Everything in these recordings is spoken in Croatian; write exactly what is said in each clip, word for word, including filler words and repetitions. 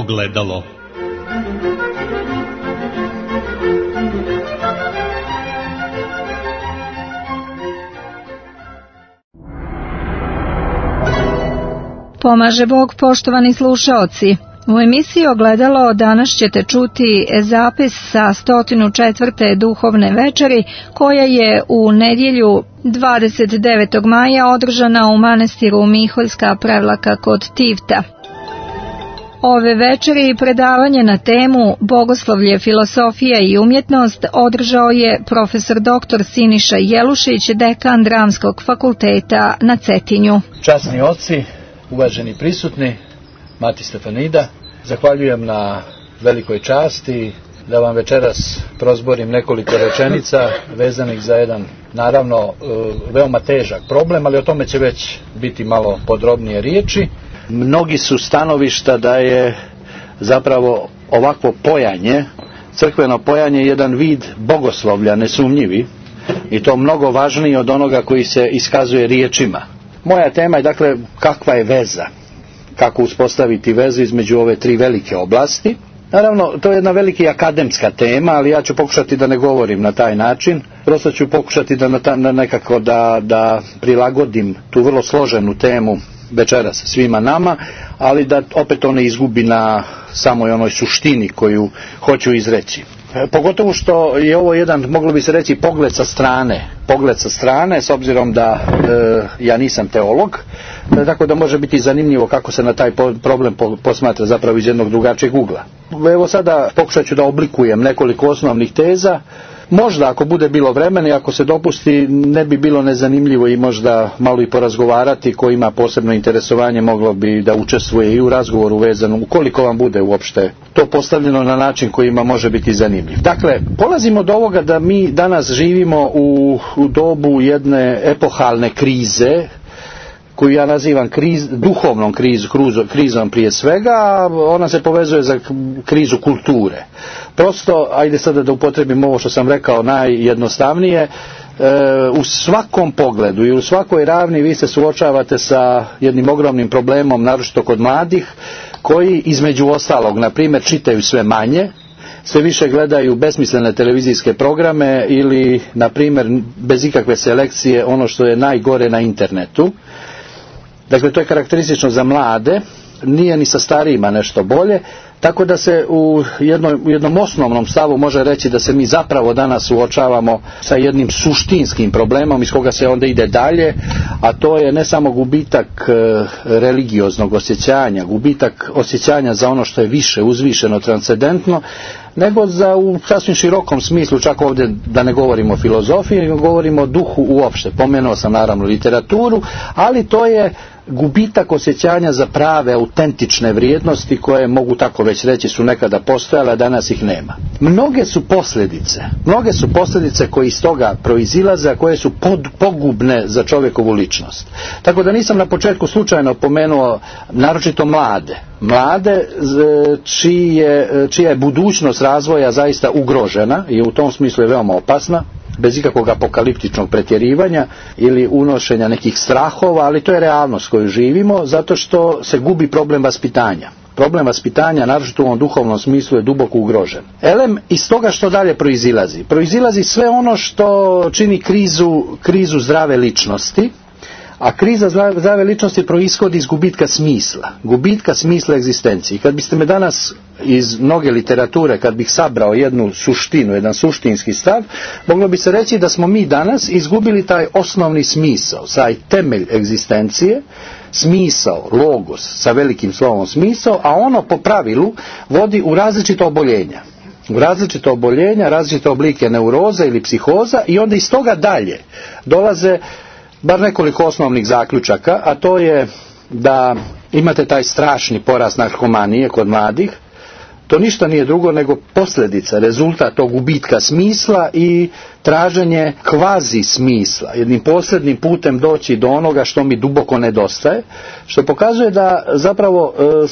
Ogledalo. Pomaže Bog, poštovani slušaoci. U emisiji Ogledalo danas ćete čuti zapis sa sto četvrte duhovne večeri koja je u nedjelju dvadeset devetog maja održana u manastiru Miholjska Prevlaka kod Tivta. Ove večeri predavanje na temu Bogoslovlje, filosofija i umjetnost održao je profesor doktor Siniša Jelušić, dekan Dramskog fakulteta na Cetinju. Časni oci, uvaženi prisutni, Mati Stefanida, zahvaljujem na velikoj časti da vam večeras prozborim nekoliko rečenica vezanih za jedan, naravno, veoma težak problem, ali o tome će već biti malo podrobnije riječi. Mnogi su stanovišta da je zapravo ovakvo pojanje, crkveno pojanje, jedan vid bogoslovlja, nesumnjivi, i to mnogo važniji od onoga koji se iskazuje riječima. Moja tema je, dakle, kakva je veza, kako uspostaviti vezu između ove tri velike oblasti. Naravno, to je jedna velika akademska tema, ali ja ću pokušati da ne govorim na taj način. Prosto ću pokušati da, na ta, na nekako da, da prilagodim tu vrlo složenu temu večeras svima nama, ali da opet to ne izgubi na samoj onoj suštini koju hoću izreći. Pogotovo što je ovo jedan, moglo bi se reći, pogled sa strane, pogled sa strane, s obzirom da e, ja nisam teolog, e, tako da može biti zanimljivo kako se na taj problem posmatra zapravo iz jednog drugačijeg ugla. Evo sada pokušat ću da oblikujem nekoliko osnovnih teza. Možda ako bude bilo vremena i ako se dopusti, ne bi bilo nezanimljivo i možda malo i porazgovarati. Ko ima posebno interesovanje moglo bi da učestvuje i u razgovoru vezano, ukoliko vam bude uopšte to postavljeno na način kojima može biti zanimljiv. Dakle, polazimo od ovoga da mi danas živimo u, u dobu jedne epohalne krize, koju ja nazivam kriz, duhovnom krizu, krizom prije svega, a ona se povezuje za krizu kulture. Prosto, ajde sada da upotrebim ovo što sam rekao najjednostavnije, e, u svakom pogledu i u svakoj ravni vi se suočavate sa jednim ogromnim problemom, naročito kod mladih, koji između ostalog, na primjer, čitaju sve manje, sve više gledaju besmislene televizijske programe ili, na primjer, bez ikakve selekcije ono što je najgore na internetu. Dakle, to je karakteristično za mlade, nije ni sa starijima nešto bolje, tako da se u jednom, u jednom osnovnom stavu može reći da se mi zapravo danas suočavamo sa jednim suštinskim problemom iz koga se onda ide dalje, a to je ne samo gubitak e, religioznog osjećanja, gubitak osjećanja za ono što je više, uzvišeno, transcendentno, nego za u sasvim širokom smislu, čak ovdje da ne govorimo o filozofiji, nego govorimo o duhu uopšte. Pomenuo sam naravno literaturu, ali to je gubitak osjećanja za prave, autentične vrijednosti koje, mogu tako već reći, su nekada postojale, a danas ih nema. Mnoge su posljedice, mnoge su posljedice koje iz toga proizilaze, a koje su pod, pogubne za čovjekovu ličnost. Tako da nisam na početku slučajno pomenuo naročito mlade. Mlade čiji je, čija je budućnost razvoja zaista ugrožena i u tom smislu je veoma opasna, bez ikakvog apokaliptičnog pretjerivanja ili unošenja nekih strahova, ali to je realnost koju živimo, zato što se gubi problem vaspitanja. Problem vaspitanja, naročito u ovom duhovnom smislu, je duboko ugrožen. Elem, iz toga što dalje proizilazi? Proizilazi sve ono što čini krizu, krizu zdrave ličnosti, a kriza zdrave ličnosti proishodi iz gubitka smisla, gubitka smisla egzistencije. Kad biste me danas iz mnoge literature, kad bih sabrao jednu suštinu, jedan suštinski stav, moglo bi se reći da smo mi danas izgubili taj osnovni smisao, taj temelj egzistencije, smisao, logos, sa velikim slovom smisao, a ono po pravilu vodi u različita oboljenja. U različita oboljenja, različite oblike neuroza ili psihoza, i onda iz toga dalje dolaze bar nekoliko osnovnih zaključaka, a to je da imate taj strašni porast narkomanije kod mladih. To ništa nije drugo nego posljedica, rezultat tog gubitka smisla i traženje kvazi smisla, jednim posljednim putem doći do onoga što mi duboko nedostaje, što pokazuje da zapravo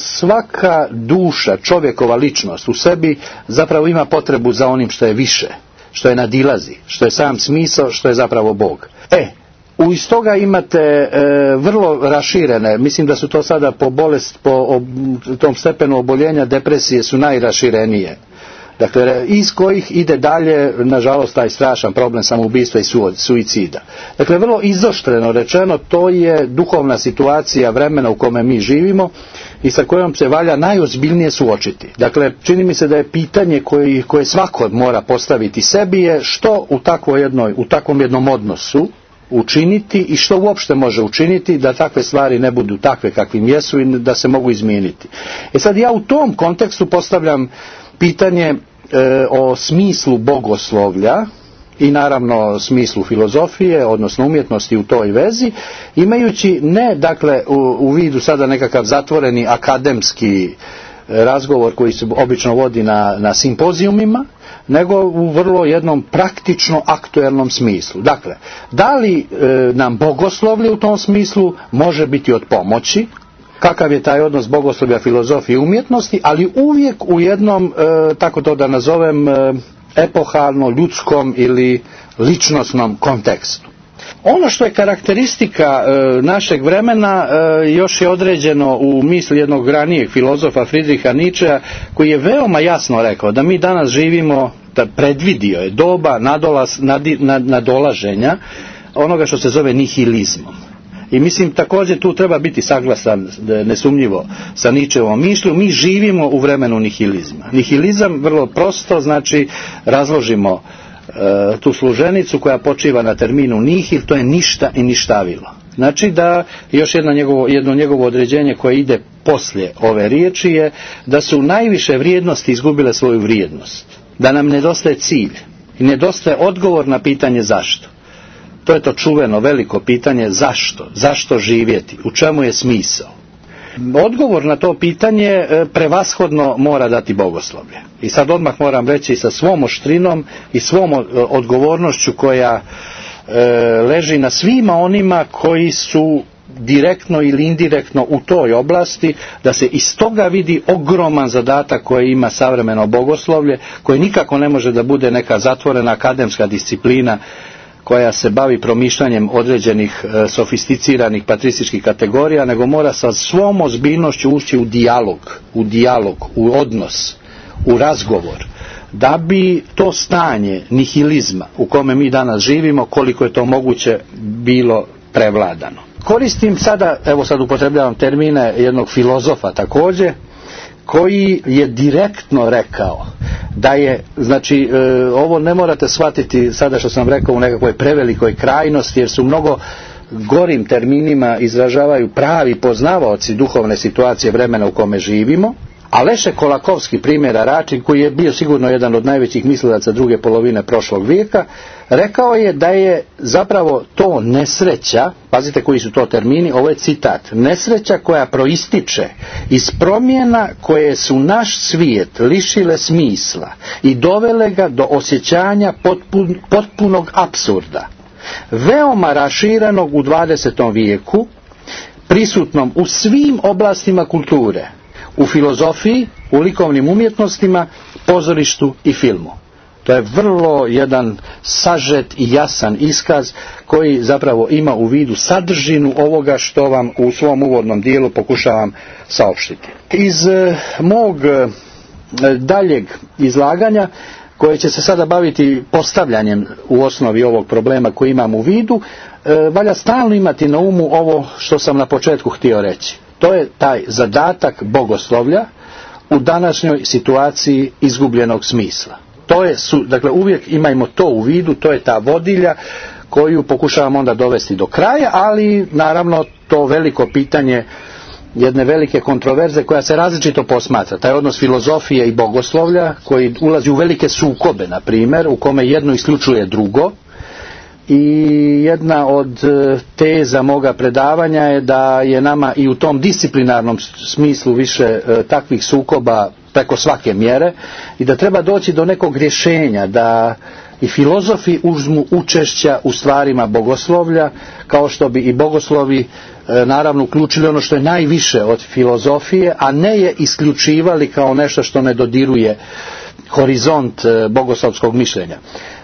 svaka duša, čovjekova ličnost u sebi zapravo ima potrebu za onim što je više, što je nadilazi, što je sam smisao, što je zapravo Bog. E, Iz toga imate e, vrlo raširene, mislim da su to sada po bolest, po ob, tom stepenu oboljenja depresije su najraširenije. Dakle, iz kojih ide dalje, nažalost, taj strašan problem samoubistva i suicida. Dakle, vrlo izoštreno rečeno, to je duhovna situacija vremena u kome mi živimo i sa kojom se valja najozbiljnije suočiti. Dakle, čini mi se da je pitanje koje, koje svako mora postaviti sebi je što u, takvoj jednoj, u takvom jednom odnosu učiniti i što uopšte može učiniti da takve stvari ne budu takve kakvim jesu i da se mogu izmijeniti. E sad ja u tom kontekstu postavljam pitanje e, o smislu bogoslovlja i naravno smislu filozofije, odnosno umjetnosti u toj vezi, imajući ne dakle u, u vidu sada nekakav zatvoreni akademski razgovor koji se obično vodi na, na simpozijumima, nego u vrlo jednom praktično aktuelnom smislu. Dakle, da li e, nam bogoslovlje u tom smislu može biti od pomoći, kakav je taj odnos bogoslovlja, filozofije i umjetnosti, ali uvijek u jednom, e, tako to da nazovem, e, epohalno, ljudskom ili ličnosnom kontekstu. Ono što je karakteristika e, našeg vremena e, još je određeno u misli jednog ranijeg filozofa Friedricha Nietzschea, koji je veoma jasno rekao da mi danas živimo, da predvidio je doba nadolas, nadi, nad, nadolaženja onoga što se zove nihilizmom. I mislim također tu treba biti saglasan nesumnjivo sa Nietzscheovom mišlju. Mi živimo u vremenu nihilizma. Nihilizam vrlo prosto znači razložimo e, tu služenicu koja počiva na terminu nihil, to je ništa i ništavilo. Znači da još jedno njegovo, jedno njegovo određenje koje ide poslije ove riječi je da su najviše vrijednosti izgubile svoju vrijednost. Da nam nedostaje cilj i nedostaje odgovor na pitanje zašto. To je to čuveno veliko pitanje zašto, zašto živjeti, u čemu je smisao. Odgovor na to pitanje prevashodno mora dati bogoslovlje. I sad odmah moram reći sa svom oštrinom i svom odgovornošću koja e, leži na svima onima koji su direktno ili indirektno u toj oblasti, da se iz toga vidi ogroman zadatak koji ima savremeno bogoslovlje, koje nikako ne može da bude neka zatvorena akademska disciplina koja se bavi promišljanjem određenih e, sofisticiranih patrističkih kategorija, nego mora sa svom ozbiljnošću ući u dijalog, u dijalog, u odnos, u razgovor, da bi to stanje nihilizma u kome mi danas živimo, koliko je to moguće, bilo prevladano. Koristim sada, evo sad upotrebljavam termine jednog filozofa također, koji je direktno rekao da je, znači e, ovo ne morate shvatiti sada što sam rekao u nekakvoj prevelikoj krajnosti, jer su mnogo gorim terminima izražavaju pravi poznavaoci duhovne situacije vremena u kome živimo. A Leszek Kolakowski, primjera Račin, koji je bio sigurno jedan od najvećih mislilaca druge polovine prošlog vijeka, rekao je da je zapravo to nesreća, pazite koji su to termini, ovo je citat, nesreća koja proističe iz promjena koje su naš svijet lišile smisla i dovele ga do osjećanja potpun, potpunog apsurda, veoma raširenog u dvadesetom vijeku, prisutnom u svim oblastima kulture, u filozofiji, u likovnim umjetnostima, pozorištu i filmu. To je vrlo jedan sažet i jasan iskaz koji zapravo ima u vidu sadržinu ovoga što vam u svom uvodnom dijelu pokušavam saopštiti. Iz e, mog e, daljeg izlaganja, koje će se sada baviti postavljanjem u osnovi ovog problema koji imam u vidu, e, valja stalno imati na umu ovo što sam na početku htio reći. To je taj zadatak bogoslovlja u današnjoj situaciji izgubljenog smisla. To je, dakle, uvijek imajmo to u vidu, to je ta vodilja koju pokušavamo onda dovesti do kraja, ali naravno to veliko pitanje jedne velike kontroverze koja se različito posmatra. Taj odnos filozofije i bogoslovlja koji ulazi u velike sukobe, na primjer, u kome jedno isključuje drugo. I jedna od teza moga predavanja je da je nama i u tom disciplinarnom smislu više e, takvih sukoba preko svake mjere i da treba doći do nekog rješenja, da i filozofi uzmu učešća u stvarima bogoslovlja, kao što bi i bogoslovi e, naravno uključili ono što je najviše od filozofije, a ne je isključivali kao nešto što ne dodiruje horizont e, bogoslovskog mišljenja.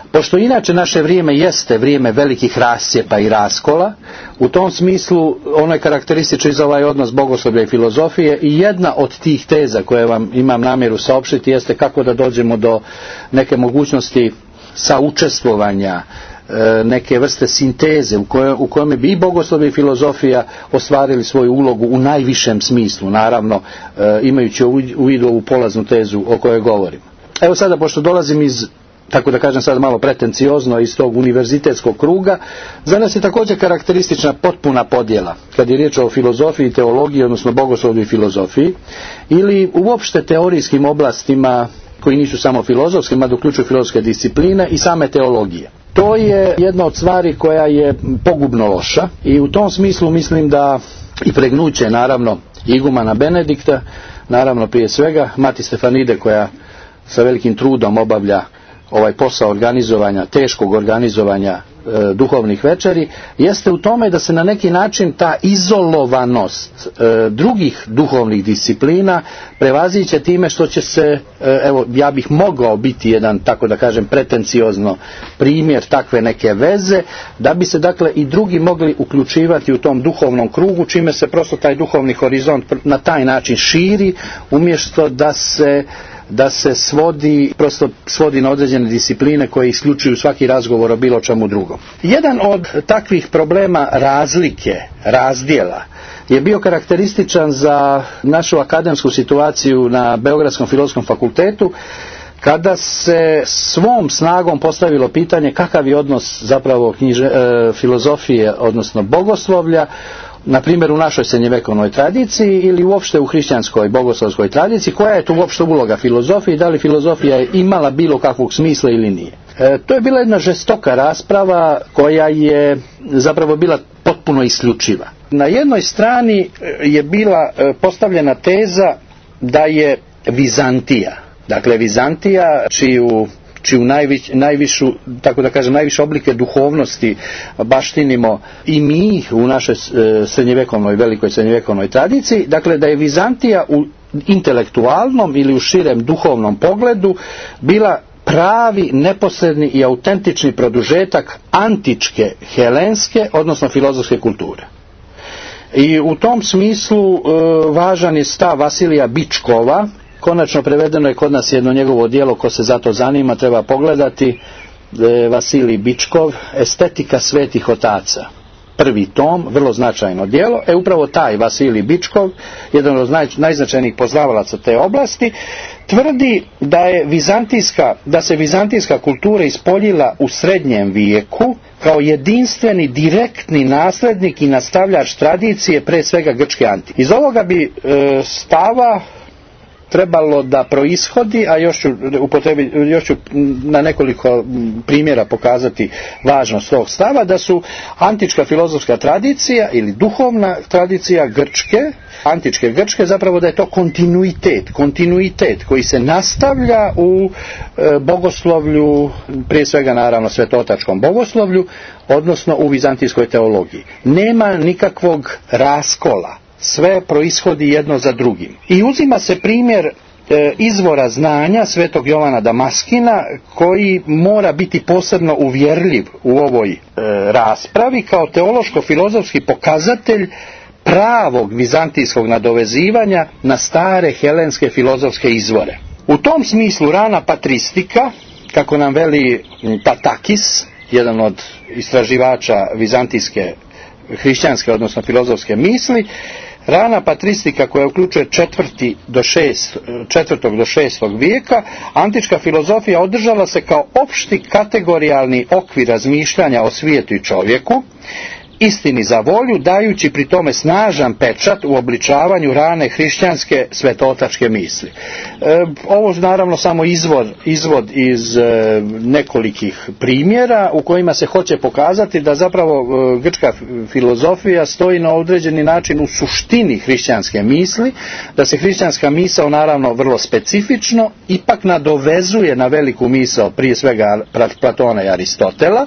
Pošto inače naše vrijeme jeste vrijeme velikih rascjepa i raskola, u tom smislu ono je karakteristično i za ovaj odnos bogoslovlja i filozofije, i jedna od tih teza koje vam imam namjeru saopštiti jeste kako da dođemo do neke mogućnosti saučestvovanja, neke vrste sinteze u kojoj, u kojoj bi i bogoslovlje i filozofija ostvarili svoju ulogu u najvišem smislu, naravno imajući u vidu ovu polaznu tezu o kojoj govorim. Evo sada, pošto dolazim iz, tako da kažem sad malo pretenciozno, iz tog univerzitetskog kruga, za nas je također karakteristična potpuna podjela kad je riječ o filozofiji, teologiji, odnosno bogoslovlju i filozofiji, ili uopšte teorijskim oblastima koji nisu samo filozofski, mada uključuju filozofske discipline i same teologije. To je jedna od stvari koja je pogubno loša, i u tom smislu mislim da i pregnuće naravno igumana Benedikta, naravno prije svega Mati Stefanide, koja sa velikim trudom obavlja ovaj posao organizovanja, teškog organizovanja e, duhovnih večeri, jeste u tome da se na neki način ta izolovanost e, drugih duhovnih disciplina prevaziće time što će se, e, evo ja bih mogao biti jedan, tako da kažem, pretenciozno primjer takve neke veze, da bi se dakle i drugi mogli uključivati u tom duhovnom krugu, čime se prosto taj duhovni horizont na taj način širi, umjesto da se da se svodi, prosto svodi na određene discipline koje isključuju svaki razgovor o bilo čemu drugom. Jedan od takvih problema razlike, razdjela, je bio karakterističan za našu akademsku situaciju na Beogradskom filozofskom fakultetu, kada se svom snagom postavilo pitanje kakav je odnos zapravo knjiže, e, filozofije, odnosno bogoslovlja, na primjer u našoj srednjevekovnoj tradiciji ili uopšte u hrišćanskoj bogoslovskoj tradiciji, koja je tu uopšte uloga filozofije i da li filozofija je imala bilo kakvog smisla ili nije. E, to je bila jedna žestoka rasprava koja je zapravo bila potpuno isključiva. Na jednoj strani je bila postavljena teza da je Vizantija, dakle Vizantija čiju čiju najviš, najvišu, tako da kažem, najviše oblike duhovnosti baštinimo i mi u našoj srednjevjekovnoj, velikoj srednjevjekovnoj tradiciji, dakle da je Vizantija u intelektualnom ili u širem duhovnom pogledu bila pravi, neposredni i autentični produžetak antičke, helenske, odnosno filozofske kulture. I u tom smislu e, važan je stav Vasilija Bičkova. Konačno prevedeno je kod nas jedno njegovo djelo, ko se za to zanima treba pogledati, e, Vasilij Bičkov, Estetika svetih otaca. Prvi tom, vrlo značajno djelo. E upravo taj Vasilij Bičkov, jedan od naj, najznačajnijih poznavalaca te oblasti, tvrdi da je vizantijska, da se vizantijska kultura ispoljila u srednjem vijeku kao jedinstveni direktni nasljednik i nastavljač tradicije, pre svega grčke antike. Iz ovoga bi e, stava trebalo da proishodi, a još ću, upotrebi, još ću na nekoliko primjera pokazati važnost tog stava, da su antička filozofska tradicija ili duhovna tradicija Grčke, antičke Grčke, zapravo da je to kontinuitet, kontinuitet koji se nastavlja u e, bogoslovlju, prije svega naravno svetotačkom bogoslovlju, odnosno u vizantijskoj teologiji. Nema nikakvog raskola. Sve proishodi jedno za drugim. I uzima se primjer e, izvora znanja svetog Jovana Damaskina, koji mora biti posebno uvjerljiv u ovoj e, raspravi kao teološko-filozofski pokazatelj pravog vizantijskog nadovezivanja na stare helenske filozofske izvore. U tom smislu rana patristika, kako nam veli Patakis, jedan od istraživača vizantijske hrišćanske, odnosno filozofske misli, rana patristika koja uključuje četvrti do šest, četvrtog do šestog vijeka, antička filozofija održala se kao opšti kategorijalni okvir razmišljanja o svijetu i čovjeku, istini za volju, dajući pri tome snažan pečat u obličavanju rane hrišćanske svetotačke misli. E, ovo naravno samo izvod, izvod iz e, nekolikih primjera u kojima se hoće pokazati da zapravo e, grčka filozofija stoji na određeni način u suštini hrišćanske misli, da se hrišćanska misao naravno vrlo specifično ipak nadovezuje na veliku misao prije svega Platona i Aristotela,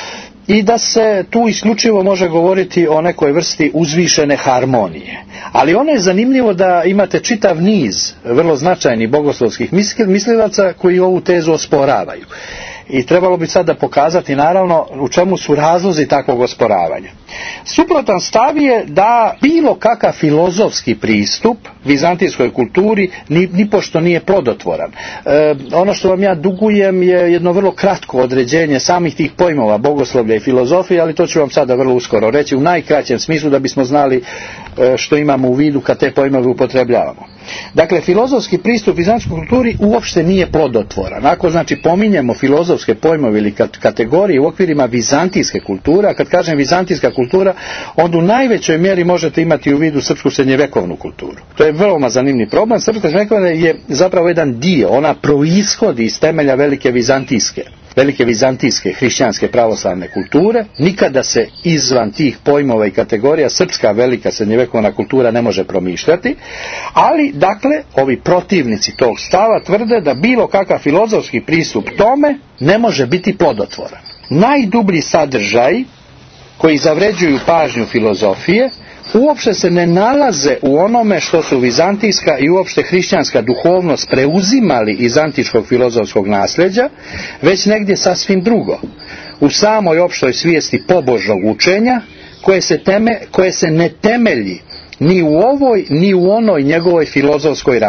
i da se tu isključivo može govoriti o nekoj vrsti uzvišene harmonije. Ali ono je zanimljivo da imate čitav niz vrlo značajnih bogoslovskih mislivaca koji ovu tezu osporavaju. i trebalo bi sada pokazati naravno u čemu su razlozi takvog osporavanja. Suprotan stav je da bilo kakav filozofski pristup vizantijskoj kulturi ni, ni pošto nije plodotvoran. E, ono što vam ja dugujem je jedno vrlo kratko određenje samih tih pojmova bogoslovlja i filozofije, ali to ću vam sada vrlo uskoro reći u najkraćem smislu da bismo znali e, što imamo u vidu kad te pojmove upotrebljavamo. Dakle, filozofski pristup vizantijskoj kulturi uopšte nije plodotvoran. Ako znači pominjemo filozofske pojmove ili kategorije u okvirima vizantijske kulture, a kad kažem vizantijska kultura, onda u najvećoj mjeri možete imati u vidu srpsku srednjevekovnu kulturu. To je veoma zanimljiv problem. Srpska srednjevekovna je zapravo jedan dio, ona proishodi iz temelja velike vizantijske velike vizantijske hrišćanske pravoslavne kulture. Nikada se izvan tih pojmova i kategorija srpska velika srednjevekovna kultura ne može promišljati, ali dakle ovi protivnici tog stava tvrde da bilo kakav filozofski pristup tome ne može biti plodotvoran. Najdublji sadržaj koji zavređuju pažnju filozofije uopšte se ne nalaze u onome što su vizantijska i uopšte hrišćanska duhovnost preuzimali iz antičkog filozofskog nasljeđa, već negdje sasvim drugo. U samoj opštoj svijesti pobožnog učenja koje se, teme, koje se ne temelji ni u ovoj ni u onoj njegovoj filozofskoj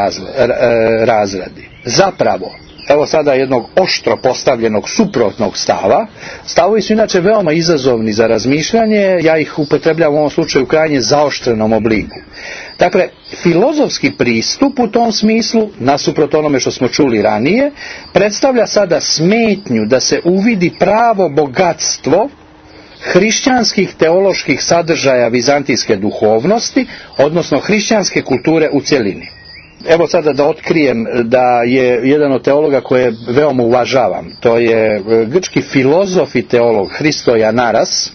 razradi. Zapravo, evo sada jednog oštro postavljenog suprotnog stava. Stavovi su inače veoma izazovni za razmišljanje, ja ih upotrebljavam u ovom slučaju u krajnje zaoštrenom obliku. Dakle, filozofski pristup u tom smislu, nasuprot onome što smo čuli ranije, predstavlja sada smetnju da se uvidi pravo bogatstvo hrišćanskih teoloških sadržaja vizantijske duhovnosti, odnosno hrišćanske kulture u cjelini. Evo sada da otkrijem da je jedan od teologa koje veoma uvažavam, to je grčki filozof i teolog Hristoja Naras,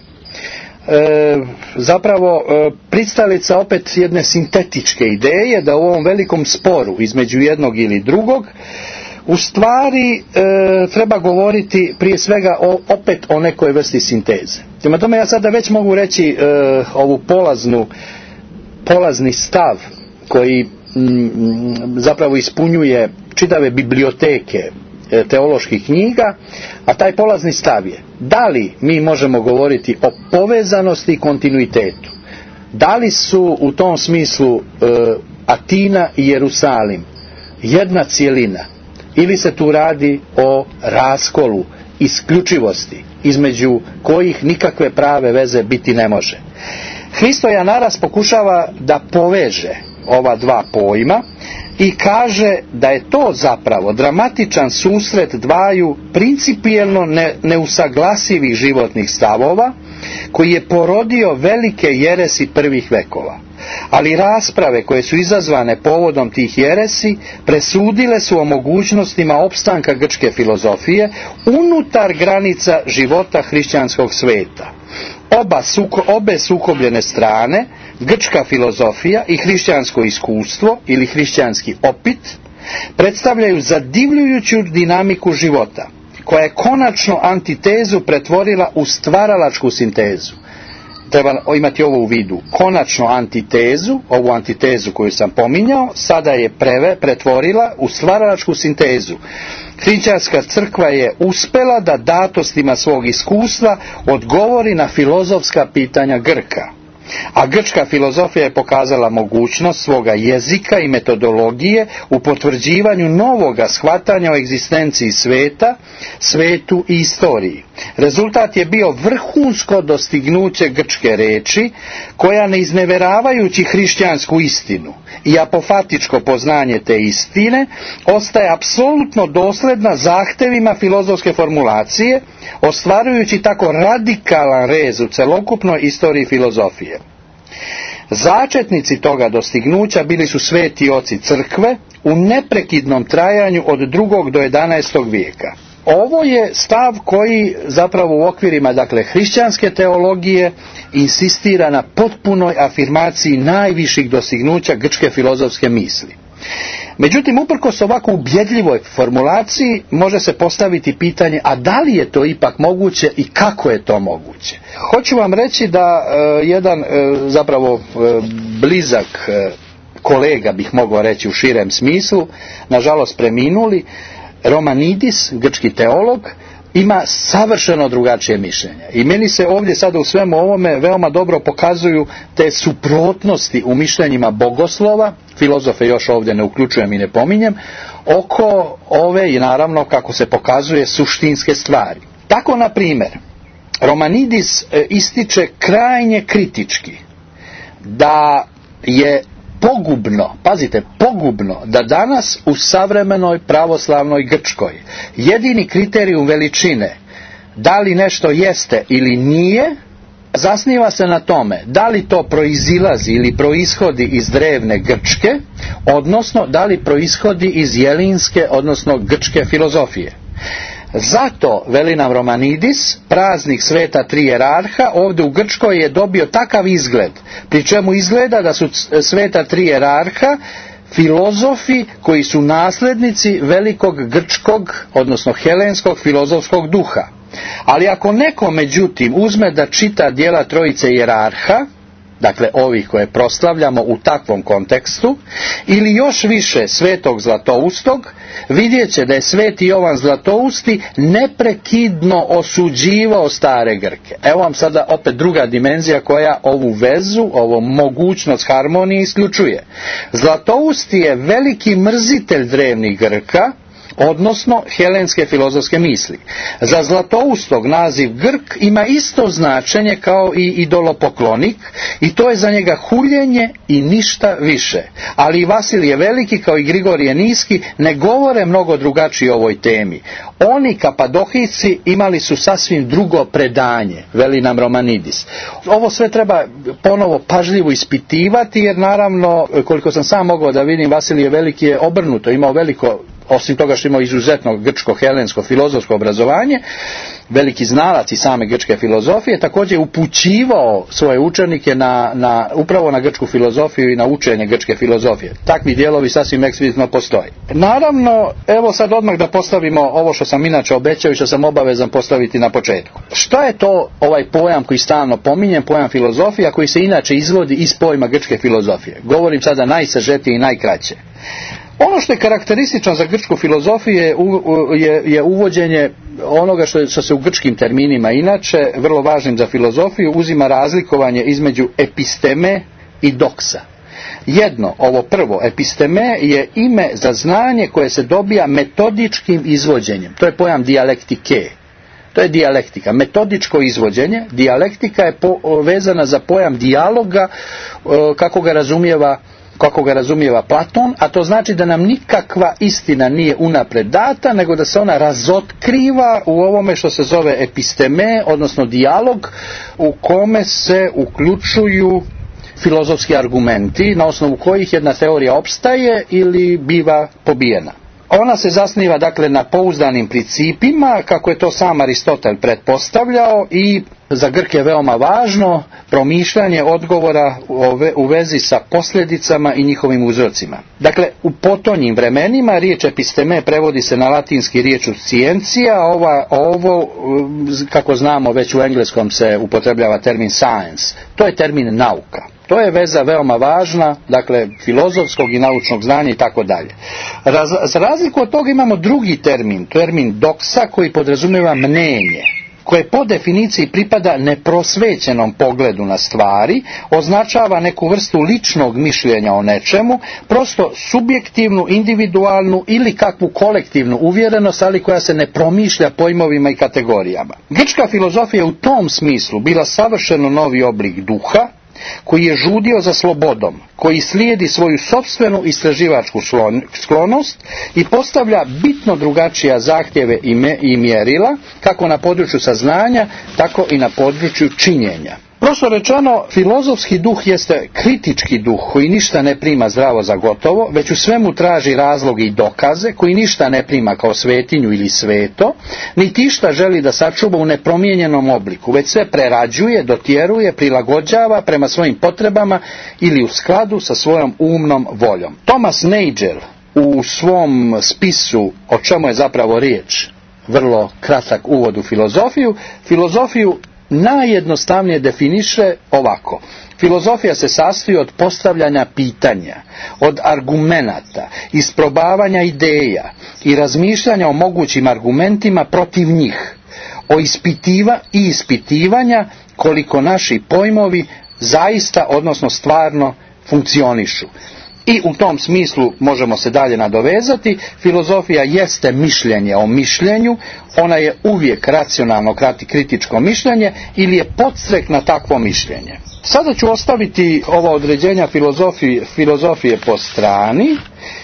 e, zapravo e, pristalica opet jedne sintetičke ideje da u ovom velikom sporu između jednog ili drugog u stvari e, treba govoriti prije svega o, opet o nekoj vrsti sinteze. Prema tome ja sada već mogu reći e, ovu polaznu, polazni stav koji zapravo ispunjuje čitave biblioteke teoloških knjiga, a taj polazni stav je: da li mi možemo govoriti o povezanosti i kontinuitetu? Da li su u tom smislu e, Atina i Jerusalim jedna cjelina, ili se tu radi o raskolu, isključivosti između kojih nikakve prave veze biti ne može? Hristoja Naras pokušava da poveže ova dva pojma i kaže da je to zapravo dramatičan susret dvaju principijelno ne, neusaglasivih životnih stavova koji je porodio velike jeresi prvih vekova. Ali rasprave koje su izazvane povodom tih jeresi presudile su o mogućnostima opstanka grčke filozofije unutar granica života hrišćanskog sveta. Oba suko, obe sukobljene strane, grčka filozofija i hrišćansko iskustvo ili hrišćanski opit, predstavljaju zadivljujuću dinamiku života, koja je konačno antitezu pretvorila u stvaralačku sintezu. Treba imati ovo u vidu. Konačno antitezu, ovu antitezu koju sam pominjao, sada je preve, pretvorila u stvaralačku sintezu. Hrišćanska crkva je uspjela da datostima svog iskustva odgovori na filozofska pitanja Grka. A grčka filozofija je pokazala mogućnost svoga jezika i metodologije u potvrđivanju novoga shvatanja o egzistenciji sveta, svetu i istoriji. Rezultat je bio vrhunsko dostignuće grčke reči, koja ne izneveravajući hrišćansku istinu i apofatičko poznanje te istine, ostaje apsolutno dosljedna zahtevima filozofske formulacije, ostvarujući tako radikalan rez u celokupnoj istoriji filozofije. Začetnici toga dostignuća bili su sveti oci crkve u neprekidnom trajanju od drugog do jedanaestog vijeka. Ovo je stav koji zapravo u okvirima dakle hrišćanske teologije insistira na potpunoj afirmaciji najviših dostignuća grčke filozofske misli. Međutim, uprkos ovako ubjedljivoj formulaciji može se postaviti pitanje: a da li je to ipak moguće i kako je to moguće? Hoću vam reći da e, jedan e, zapravo e, blizak e, kolega, bih mogao reći u širem smislu, nažalost preminuli, Romanidis, grčki teolog, ima savršeno drugačije mišljenje. I meni se ovdje sada u svemu ovome veoma dobro pokazuju te suprotnosti u mišljenjima bogoslova, filozofe još ovdje ne uključujem i ne pominjem, oko ove i naravno kako se pokazuje suštinske stvari. Tako na primjer Romanidis ističe krajnje kritički da je pogubno, pazite, pogubno da danas u savremenoj pravoslavnoj Grčkoj jedini kriterijum veličine da li nešto jeste ili nije zasniva se na tome da li to proizilazi ili proishodi iz drevne Grčke, odnosno da li proishodi iz jelinske, odnosno grčke filozofije. Zato, veli nam Romanidis, praznik sveta tri jerarha ovdje u Grčkoj je dobio takav izgled, pri čemu izgleda da su sveta tri jerarha filozofi koji su nasljednici velikog grčkog, odnosno helenskog filozofskog duha. Ali ako neko međutim uzme da čita djela trojice jerarha, dakle ovih koje proslavljamo u takvom kontekstu, ili još više svetog Zlatoustog, vidjet će da je sveti Jovan Zlatousti neprekidno osuđivao stare Grke. Evo vam sada opet druga dimenzija koja ovu vezu, ovu mogućnost harmonije isključuje. Zlatousti je veliki mrzitelj drevnih Grka, odnosno helenske filozofske misli. Za Zlatoustog naziv Grk ima isto značenje kao i idolopoklonik i to je za njega huljenje i ništa više. Ali i Vasilije Veliki kao i Grigorije Niski ne govore mnogo drugačije o ovoj temi. Oni Kapadohijci imali su sasvim drugo predanje, veli nam Romanidis. Ovo sve treba ponovo pažljivo ispitivati jer naravno, koliko sam sam mogao da vidim, Vasilije Veliki je obrnuto, imao veliko, osim toga što imao izuzetno grčko-helensko filozofsko obrazovanje, veliki znalac i same grčke filozofije, također je upućivao svoje učenike na, na, upravo na grčku filozofiju i na učenje grčke filozofije. Takvi dijelovi sasvim eksplicitno postoji. Naravno, evo sad odmah da postavimo ovo što sam inače obećao i što sam obavezan postaviti na početku. Što je to ovaj pojam koji stalno pominjem, pojam filozofija, koji se inače izvodi iz pojma grčke filozofije? Govorim sada najsažetije i najkraće. Ono što je karakteristično za grčku filozofiju je, je, je uvođenje onoga što, je, što se u grčkim terminima inače, vrlo važnim za filozofiju, uzima razlikovanje između episteme i doksa. Jedno, ovo prvo, episteme je ime za znanje koje se dobija metodičkim izvođenjem. To je pojam dijalektike. To je dijalektika, metodičko izvođenje. Dijalektika je vezana za pojam dijaloga kako ga razumijeva kako ga razumijeva Platon, a to znači da nam nikakva istina nije unapred data, nego da se ona razotkriva u ovome što se zove episteme, odnosno dijalog, u kome se uključuju filozofski argumenti na osnovu kojih jedna teorija opstaje ili biva pobijena. Ona se zasniva dakle na pouzdanim principima, kako je to sam Aristotel pretpostavljao, i za Grke je veoma važno promišljanje odgovora u vezi sa posljedicama i njihovim uzrocima. Dakle, u potonjim vremenima riječ episteme prevodi se na latinski riječ scientia, ova, ovo, kako znamo, već u engleskom se upotrebljava termin science. To je termin nauka. To je veza veoma važna, dakle, filozofskog i naučnog znanja i tako dalje. Za razliku od toga imamo drugi termin, termin doksa, koji podrazumijeva mnenje, koje po definiciji pripada neprosvećenom pogledu na stvari, označava neku vrstu ličnog mišljenja o nečemu, prosto subjektivnu, individualnu ili kakvu kolektivnu uvjerenost, ali koja se ne promišlja pojmovima i kategorijama. Grčka filozofija je u tom smislu bila savršeno novi oblik duha, koji je žudio za slobodom, koji slijedi svoju sopstvenu istraživačku sklonost i postavlja bitno drugačija zahtjeve i mjerila, kako na području saznanja, tako i na području činjenja. Prosto rečeno, filozofski duh jeste kritički duh koji ništa ne prima zdravo za gotovo, već u svemu traži razloge i dokaze, koji ništa ne prima kao svetinju ili sveto, niti išta želi da sačuva u nepromijenjenom obliku, već sve prerađuje, dotjeruje, prilagođava prema svojim potrebama ili u skladu sa svojom umnom voljom. Thomas Nagel u svom spisu O čemu je zapravo riječ, vrlo kratak uvod u filozofiju, filozofiju najjednostavnije definiše ovako. Filozofija se sastoji od postavljanja pitanja, od argumenata, isprobavanja ideja i razmišljanja o mogućim argumentima protiv njih. ispitiva i ispitivanja koliko naši pojmovi zaista, odnosno stvarno funkcionišu. I u tom smislu možemo se dalje nadovezati, filozofija jeste mišljenje o mišljenju, ona je uvijek racionalno kritičko mišljenje ili je podstrek na takvo mišljenje. Sada ću ostaviti ova određenja filozofije, filozofije po strani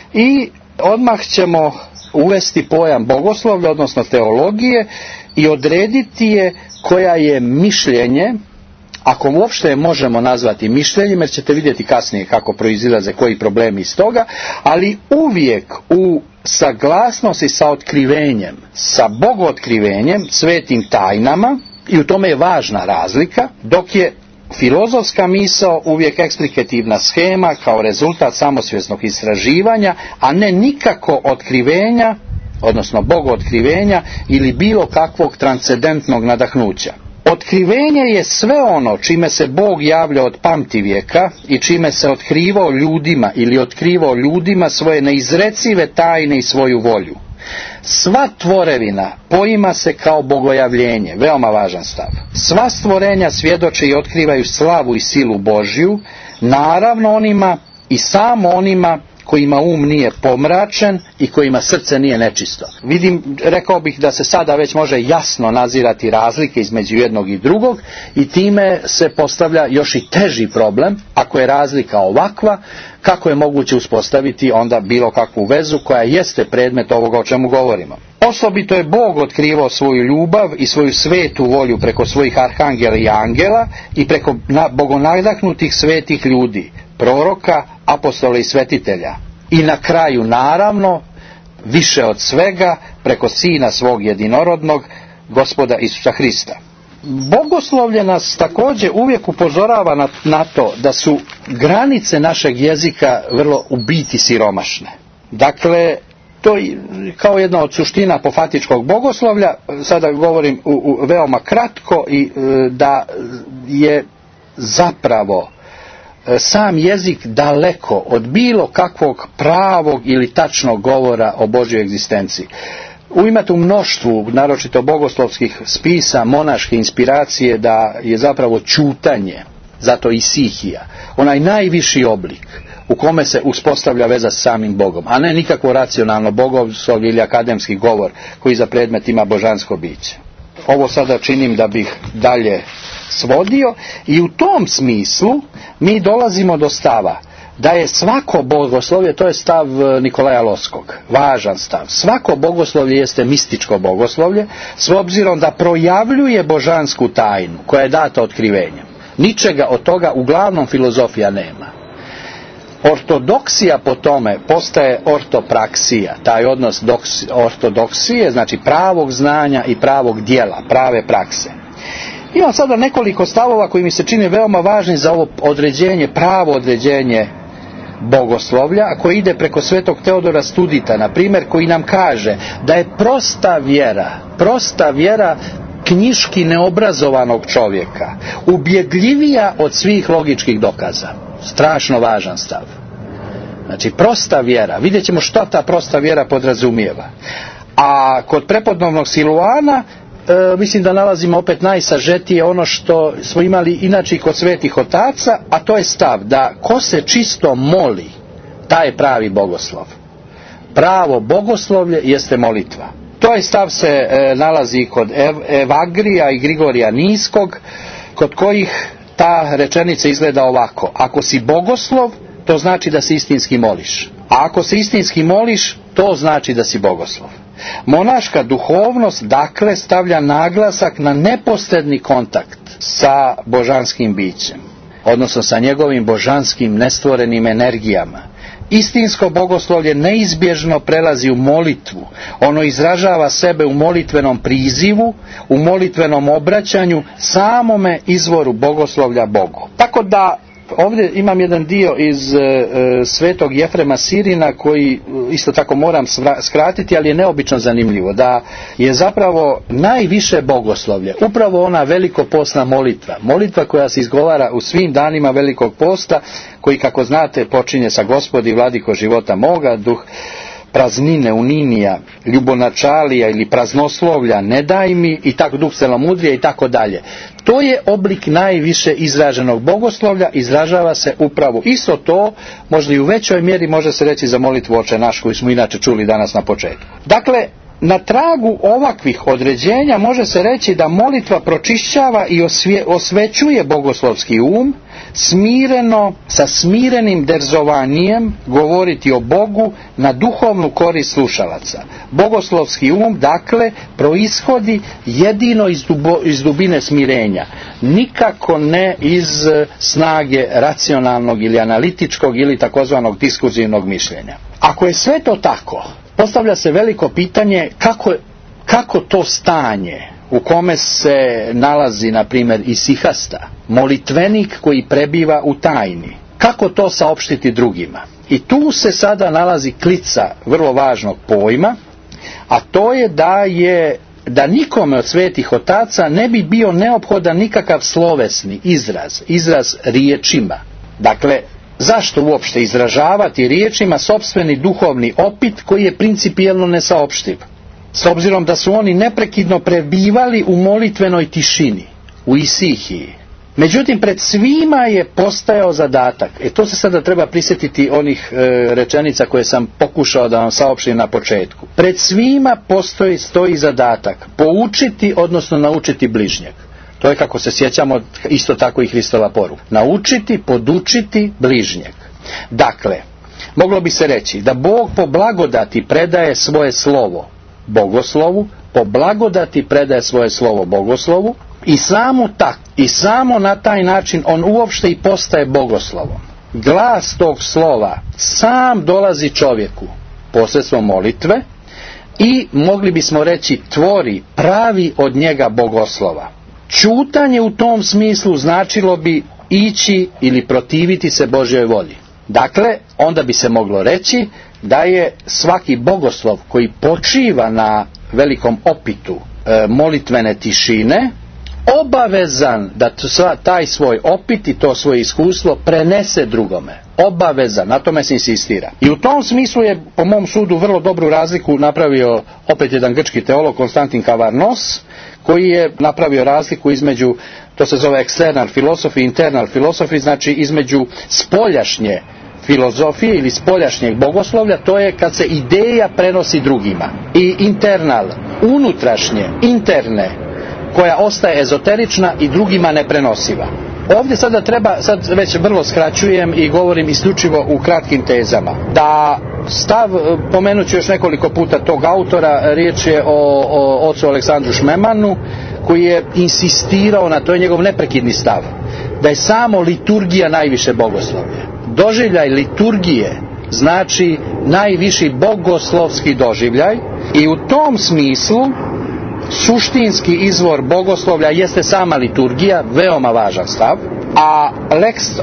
i odmah ćemo uvesti pojam bogoslovlja, odnosno teologije, i odrediti je koja je mišljenje, ako uopšte možemo nazvati mišljenjem, jer ćete vidjeti kasnije kako proizilaze koji problemi iz toga, ali uvijek u saglasnosti sa otkrivenjem, sa bogootkrivenjem, svetim tajnama, i u tome je važna razlika, dok je filozofska misao uvijek eksplikativna schema kao rezultat samosvjesnog istraživanja, a ne nikako otkrivenja, odnosno bogootkrivenja ili bilo kakvog transcendentnog nadahnuća. Otkrivenje je sve ono čime se Bog javlja od pamtivijeka i čime se otkrivao ljudima ili otkrivao ljudima svoje neizrecive tajne i svoju volju. Sva tvorevina poima se kao bogojavljenje, veoma važan stav. Sva stvorenja svjedoče i otkrivaju slavu i silu Božju, naravno onima i samo onima kojima um nije pomračen i kojima srce nije nečisto. Vidim, rekao bih da se sada već može jasno nazirati razlike između jednog i drugog i time se postavlja još i teži problem, ako je razlika ovakva, kako je moguće uspostaviti onda bilo kakvu vezu koja jeste predmet ovoga o čemu govorimo. Osobito je Bog otkrivao svoju ljubav i svoju svetu volju preko svojih arhangela i angela i preko bogonadahnutih svetih ljudi, proroka, apostola i svetitelja. I na kraju, naravno, više od svega, preko Sina svog jedinorodnog, Gospoda Isusa Hrista. Bogoslovlje nas također uvijek upozorava na, na to da su granice našeg jezika vrlo u biti siromašne. Dakle, to je kao jedna od suština apofatičkog bogoslovlja, sada govorim u, u, veoma kratko, i e, da je zapravo sam jezik daleko od bilo kakvog pravog ili tačnog govora o Božjoj egzistenciji. U imate u mnoštvu, naročito bogoslovskih spisa, monaške inspiracije da je zapravo ćutanje, zato i sihija, onaj najviši oblik u kome se uspostavlja veza s samim Bogom, a ne nikakvo racionalno bogoslovlje ili akademski govor koji za predmet ima božansko biće. Ovo sada činim da bih dalje svodio i u tom smislu mi dolazimo do stava da je svako bogoslovlje, to je stav Nikolaja Loskog, važan stav, svako bogoslovlje jeste mističko bogoslovlje s obzirom da projavljuje božansku tajnu koja je data otkrivenjem. Ničega od toga uglavnom filozofija nema. Ortodoksija po tome postaje ortopraksija, taj odnos doks, ortodoksije, znači pravog znanja i pravog djela, prave prakse. Imam sada nekoliko stavova koji mi se čine veoma važni za ovo određenje, pravo određenje bogoslovlja, a koje ide preko svetog Teodora Studita, na primjer, koji nam kaže da je prosta vjera, prosta vjera knjiški neobrazovanog čovjeka ubjedljivija od svih logičkih dokaza. Strašno važan stav. Znači, prosta vjera, vidjet ćemo što ta prosta vjera podrazumijeva. A kod prepodobnog Siluana E, mislim da nalazimo opet najsažetije ono što smo imali inače kod svetih otaca, a to je stav da ko se čisto moli, taj je pravi bogoslov. Pravo bogoslovlje jeste molitva. To je stav se e, nalazi kod Ev, Evagrija i Grigorija Niskog, kod kojih ta rečenica izgleda ovako: ako si bogoslov, to znači da se istinski moliš, a ako se istinski moliš, to znači da si bogoslov. Monaška duhovnost dakle stavlja naglasak na neposredni kontakt sa božanskim bićem, odnosno sa njegovim božanskim nestvorenim energijama. Istinsko bogoslovlje neizbježno prelazi u molitvu, ono izražava sebe u molitvenom prizivu, u molitvenom obraćanju samome izvoru bogoslovlja Bogu. Tako da ovdje imam jedan dio iz e, svetog Jefrema Sirina koji isto tako moram skratiti, ali je neobično zanimljivo, da je zapravo najviše bogoslovlje upravo ona velikopostna molitva, molitva koja se izgovara u svim danima Velikog posta, koji, kako znate, počinje sa Gospodi vladiko života moga, duh praznine, uninija, ljubonačalija ili praznoslovlja, ne daj mi, i tako duh celomudrija i tako dalje. To je oblik najviše izraženog bogoslovlja, izražava se upravo isto to, možda i u većoj mjeri može se reći za molitvu Oče naš koju smo inače čuli danas na početku. Dakle, na tragu ovakvih određenja može se reći da molitva pročišćava i osvje, osvećuje bogoslovski um, smireno, sa smirenim derzovanjem govoriti o Bogu na duhovnu korist slušalaca. Bogoslovski um, dakle, proishodi jedino iz, dubo, iz dubine smirenja, nikako ne iz snage racionalnog ili analitičkog ili takozvanog diskurzivnog mišljenja. Ako je sve to tako, postavlja se veliko pitanje kako, kako to stanje u kome se nalazi, na primjer, isihasta, molitvenik koji prebiva u tajni, kako to saopštiti drugima. I tu se sada nalazi klica vrlo važnog pojma, a to je da je da nikome od svetih otaca ne bi bio neophodan nikakav slovesni izraz, izraz riječima. Dakle, zašto uopšte izražavati riječima sopstveni duhovni opit koji je principijelno nesaopštiv? S obzirom da su oni neprekidno prebivali u molitvenoj tišini, u isihiji. Međutim, pred svima je postajao zadatak. E to se sada treba prisjetiti onih e, rečenica koje sam pokušao da vam saopštim na početku. Pred svima postoji, stoji zadatak poučiti, odnosno naučiti bližnjeg. To je, kako se sjećamo, isto tako i Hristova poruka. Naučiti, podučiti bližnjeg. Dakle, moglo bi se reći da Bog po blagodati predaje svoje slovo bogoslovu, po blagodati predaje svoje slovo bogoslovu i samo tak, i samo na taj način on uopšte i postaje bogoslovom. Glas tog slova sam dolazi čovjeku posredstvom molitve i, mogli bismo reći, tvori, pravi od njega bogoslova. Ćutanje u tom smislu značilo bi ići ili protiviti se Božjoj volji. Dakle, onda bi se moglo reći da je svaki bogoslov koji počiva na velikom opitu e, molitvene tišine obavezan da taj svoj opit i to svoje iskustvo prenese drugome. Obavezan, na tome se insistira. I u tom smislu je, po mom sudu, vrlo dobru razliku napravio opet jedan grčki teolog, Konstantin Kavarnos, koji je napravio razliku između, to se zove external philosophy, internal philosophy, znači između spoljašnje filozofije ili spoljašnjeg bogoslovlja, to je kad se ideja prenosi drugima, i internal, unutrašnje, interne, koja ostaje ezoterična i drugima neprenosiva. Ovdje sada treba, sad već vrlo skraćujem i govorim isključivo u kratkim tezama, da stav, pomenut ću još nekoliko puta tog autora, riječ je o, o ocu Aleksandru Šmemanu, koji je insistirao na, to je njegov neprekidni stav, da je samo liturgija najviše bogoslovlje. Doživljaj liturgije znači najviši bogoslovski doživljaj i u tom smislu suštinski izvor bogoslovlja jeste sama liturgija, veoma važan stav, a lex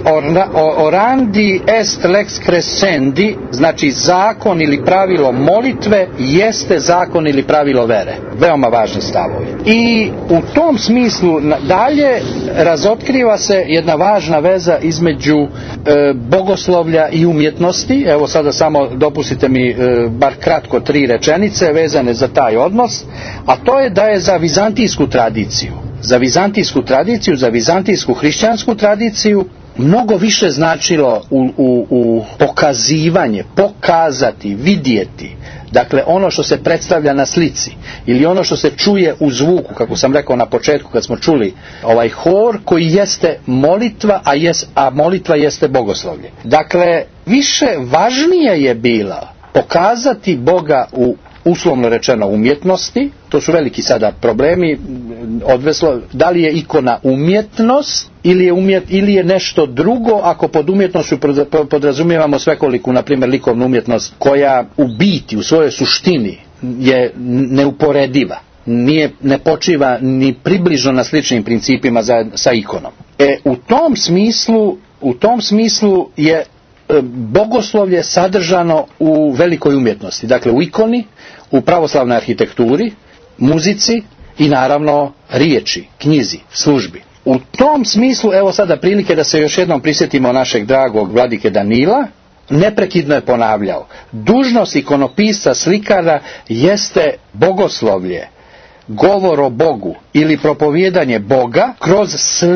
orandi est lex crescendi, znači zakon ili pravilo molitve jeste zakon ili pravilo vere. Veoma važni stavovi. I u tom smislu dalje razotkriva se jedna važna veza između e, bogoslovlja i umjetnosti. Evo sada samo dopustite mi e, bar kratko tri rečenice vezane za taj odnos, a to je da je za vizantijsku tradiciju, za vizantijsku tradiciju, za vizantijsku hrišćansku tradiciju mnogo više značilo u, u, u pokazivanje, pokazati, vidjeti. Dakle, ono što se predstavlja na slici ili ono što se čuje u zvuku, kako sam rekao na početku kad smo čuli ovaj hor koji jeste molitva, a, jes, a molitva jeste bogoslovlje. Dakle, više važnije je bila pokazati Boga u, uslovno rečeno, umjetnosti. To su veliki sada problemi odveslo, da li je ikona umjetnost ili je, umjet, ili je nešto drugo, ako pod umjetnošću podrazumijevamo svekoliku, na primjer, likovnu umjetnost koja u biti, u svojoj suštini je neuporediva, nije, ne počiva ni približno na sličnim principima za, sa ikonom. E, u tom smislu, u tom smislu je bogoslovlje sadržano u velikoj umjetnosti, dakle u ikoni, u pravoslavnoj arhitekturi, muzici i naravno riječi, knjizi, službi. U tom smislu, evo sada prilike da se još jednom prisjetimo našeg dragog vladike Danila, neprekidno je ponavljao. Dužnost ikonopisca slikara jeste bogoslovlje, govor o Bogu ili propovijedanje Boga kroz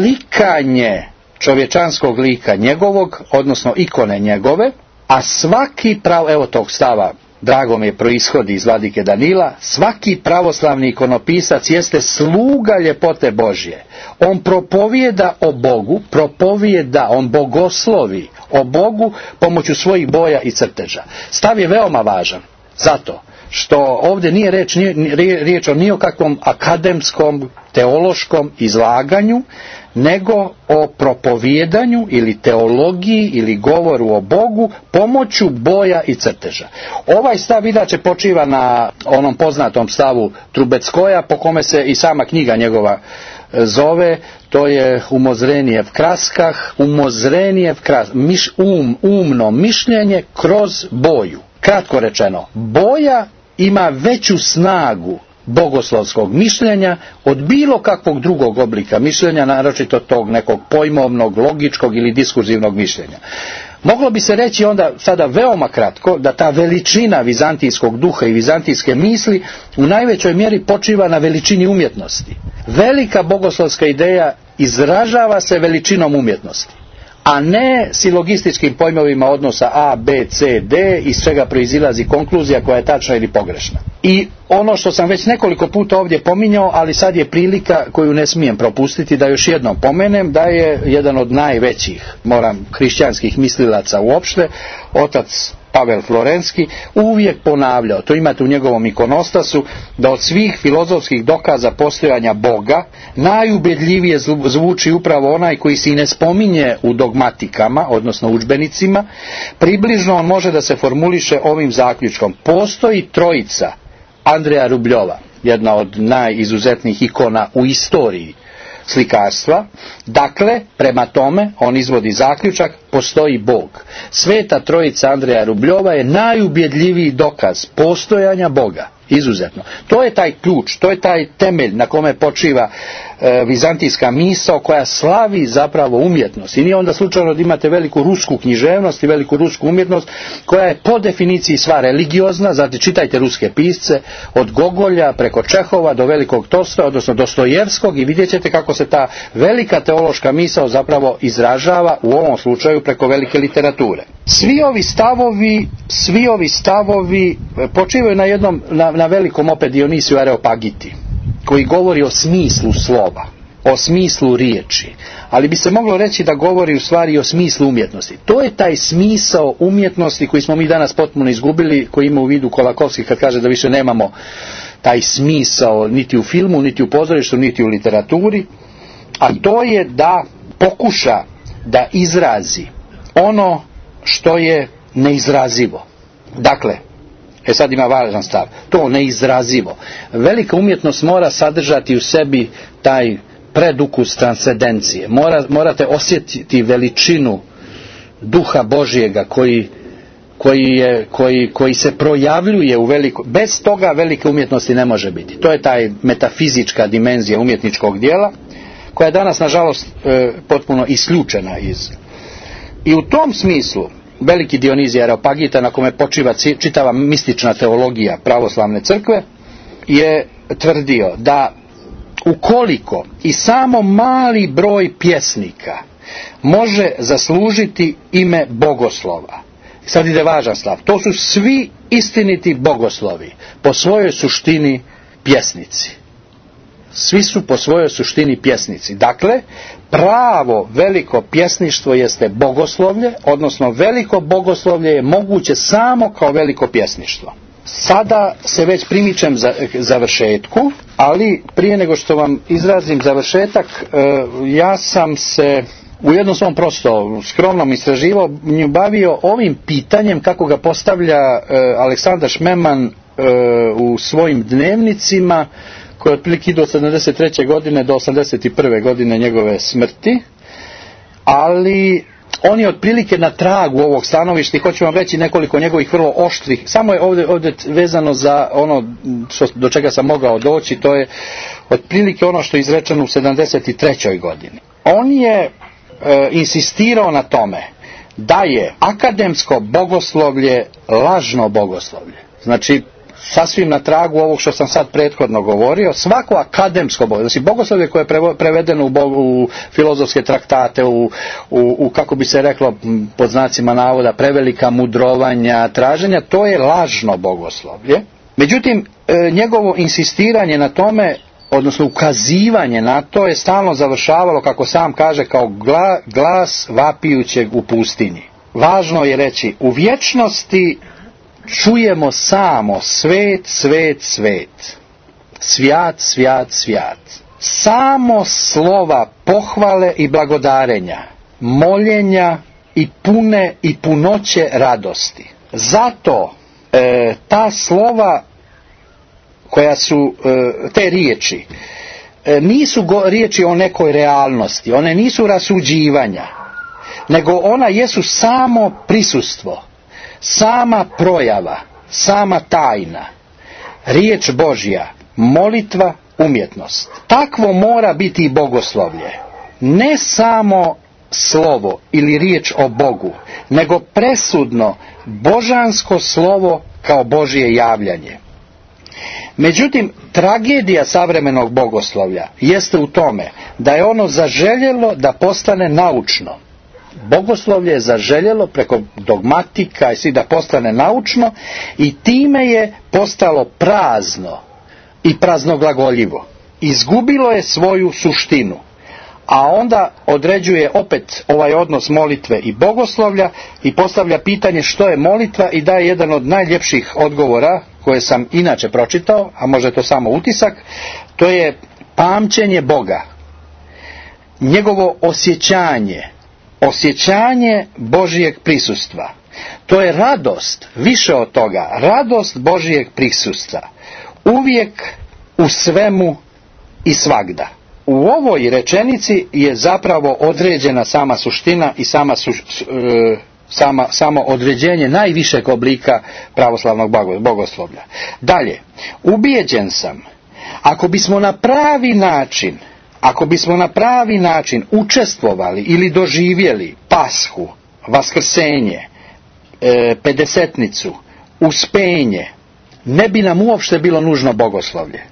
slikanje čovječanskog lika njegovog, odnosno ikone njegove, a svaki pravo, evo tog stava, drago mi je, proishodi iz Vladike Danila, svaki pravoslavni ikonopisac jeste sluga ljepote Božje. On propovijeda o Bogu, propovijeda, on bogoslovi o Bogu pomoću svojih boja i crteža. Stav je veoma važan, zato što ovdje nije reč, nije, riječ o ni o kakvom akademskom, teološkom izlaganju, nego o propovijedanju ili teologiji ili govoru o Bogu pomoću boja i crteža. Ovaj stav inače počiva na onom poznatom stavu Trubeckoja, po kome se i sama knjiga njegova zove, to je Umozrenijev kraskah, Umozrenijev kraskah, miš, um, umno mišljenje kroz boju. Kratko rečeno, boja ima veću snagu bogoslovskog mišljenja od bilo kakvog drugog oblika mišljenja, naročito tog nekog pojmovnog, logičkog ili diskurzivnog mišljenja. Moglo bi se reći onda sada veoma kratko da ta veličina vizantijskog duha i vizantijske misli u najvećoj mjeri počiva na veličini umjetnosti. Velika bogoslovska ideja izražava se veličinom umjetnosti, a ne silogističkim pojmovima odnosa A, B, C, D, iz čega proizilazi konkluzija koja je tačna ili pogrešna. I ono što sam već nekoliko puta ovdje pominjao, ali sad je prilika koju ne smijem propustiti da još jednom pomenem, da je jedan od najvećih, moram, hrišćanskih mislilaca uopšte, otac Pavel Florenski, uvijek ponavljao, to imate u njegovom ikonostasu, da od svih filozofskih dokaza postojanja Boga najubjedljivije zvuči upravo onaj koji se i ne spominje u dogmatikama, odnosno udžbenicima. Približno on može da se formuliše ovim zaključkom: postoji trojica Andreja Rubljova, jedna od najizuzetnijih ikona u istoriji slikarstva. Dakle, prema tome, on izvodi zaključak, postoji Bog. Sveta trojica Andreja Rubljova je najubjedljiviji dokaz postojanja Boga. Izuzetno. To je taj ključ, to je taj temelj na kome počiva e, vizantijska misao koja slavi zapravo umjetnost. I nije onda slučajno da imate veliku rusku književnost i veliku rusku umjetnost koja je po definiciji sva religiozna. Zato čitajte ruske pisce od Gogolja preko Čehova do velikog Tolstoja, odnosno Dostojevskog, i vidjet ćete kako se ta velika teološka misao zapravo izražava u ovom slučaju preko velike literature. Svi ovi stavovi, svi ovi stavovi počivaju na jednom, na, na velikom opet Dionisiju Areopagiti, koji govori o smislu slova, o smislu riječi, ali bi se moglo reći da govori u stvari o smislu umjetnosti. To je taj smisao umjetnosti koji smo mi danas potpuno izgubili, koji ima u vidu Kolakovski kad kaže da više nemamo taj smisao niti u filmu, niti u pozorištu, niti u literaturi, a to je da pokuša da izrazi ono što je neizrazivo. Dakle, e sad ima važan stav, to neizrazivo. Velika umjetnost mora sadržati u sebi taj predukus transcendencije. Mora, morate osjetiti veličinu duha Božjega koji, koji, je, koji, koji se projavljuje u veliko. Bez toga velike umjetnosti ne može biti. To je taj metafizička dimenzija umjetničkog dijela koja je danas nažalost e, potpuno isključena iz. I u tom smislu veliki Dionizije Areopagita, na kome počiva čitava mistična teologija pravoslavne crkve, je tvrdio da ukoliko i samo mali broj pjesnika može zaslužiti ime bogoslova, sad ide važan stav, to su svi istiniti bogoslovi, po svojoj suštini pjesnici. Svi su po svojoj suštini pjesnici. Dakle, pravo veliko pjesništvo jeste bogoslovlje, odnosno veliko bogoslovlje je moguće samo kao veliko pjesništvo. Sada se već primičem za završetku, ali prije nego što vam izrazim završetak, ja sam se u jednom svom prosto skromnom istraživanju bavio ovim pitanjem kako ga postavlja Aleksandar Šmeman u svojim dnevnicima, koje otprilike ide od sedamdeset treće godine do osamdeset prve godine njegove smrti, ali on je otprilike na tragu ovog stanovišta i hoću vam reći nekoliko njegovih vrlo oštrih, samo je ovdje, ovdje vezano za ono što, do čega sam mogao doći, to je otprilike ono što je izrečeno u sedamdeset trećoj godini. On je e, insistirao na tome da je akademsko bogoslovlje lažno bogoslovlje. Znači, sasvim na tragu ovog što sam sad prethodno govorio, svako akademsko bogoslovlje, znači bogoslovlje koje je prevedeno u, u filozofske traktate, u, u, u, kako bi se reklo pod znacima navoda, prevelika mudrovanja, traženja, to je lažno bogoslovlje. Međutim, njegovo insistiranje na tome, odnosno ukazivanje na to, je stalno završavalo, kako sam kaže, kao gla, glas vapijućeg u pustinji. Važno je reći, u vječnosti čujemo samo svet, svet, svet. Svijat, svijat, svijat. Samo slova pohvale i blagodarenja, moljenja i pune i punoće radosti. Zato e, ta slova koja su e, te riječi e, nisu go, riječi o nekoj realnosti, one nisu rasuđivanja, nego ona jesu samo prisustvo, sama projava, sama tajna, riječ Božja, molitva, umjetnost. Takvo mora biti i bogoslovlje, ne samo slovo ili riječ o Bogu, nego presudno božansko slovo kao Božje javljanje. Međutim, tragedija savremenog bogoslovlja jeste u tome da je ono zaželjelo da postane naučno. Bogoslovlje je zaželjelo preko dogmatika i svi da postane naučno i time je postalo prazno i praznoglagoljivo. Izgubilo je svoju suštinu. A onda određuje opet ovaj odnos molitve i bogoslovlja i postavlja pitanje što je molitva i daje jedan od najljepših odgovora koje sam inače pročitao, a možda je to samo utisak, to je pamćenje Boga, njegovo osjećanje, osjećanje Božijeg prisustva. To je radost, više od toga, radost Božijeg prisustva, uvijek, u svemu i svagda. U ovoj rečenici je zapravo određena sama suština i sama, su, sama, samo određenje najvišeg oblika pravoslavnog bogoslovlja. Dalje, ubijeđen sam, ako bismo na pravi način, ako bismo na pravi način učestvovali ili doživjeli Pashu, Vaskrsenje, e, Pedesetnicu, Uspenje, ne bi nam uopšte bilo nužno bogoslovlje.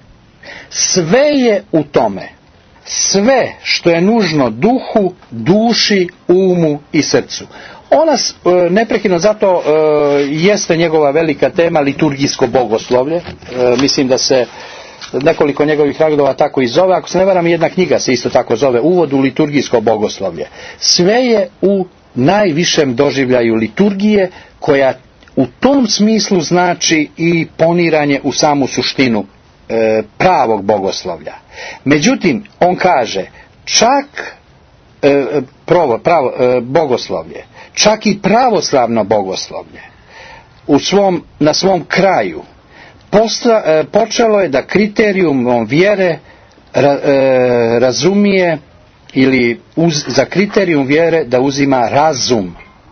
Sve je u tome. Sve što je nužno duhu, duši, umu i srcu. Ona e, neprekidno zato e, jeste njegova velika tema liturgijsko bogoslovlje. E, mislim da se nekoliko njegovih radova tako i zove. Ako se ne varam, jedna knjiga se isto tako zove Uvod u liturgijsko bogoslovlje. Sve je u najvišem doživljaju liturgije, koja u tom smislu znači i poniranje u samu suštinu e, pravog bogoslovlja. Međutim, on kaže, čak e, pravo, pravo, e, bogoslovlje, čak i pravoslavno bogoslovlje u svom, na svom kraju posta, e, počelo je da kriterijumom vjere ra, e, razumije ili uz, za kriterijum vjere da uzima razum.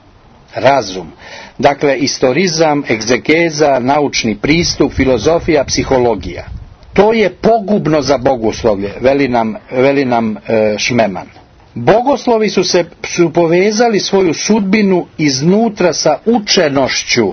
Razum. Dakle, istorizam, egzegeza, naučni pristup, filozofija, psihologija. To je pogubno za bogoslovlje, veli nam, veli nam e, Šmeman. Bogoslovi su se su povezali svoju sudbinu iznutra sa učenošću,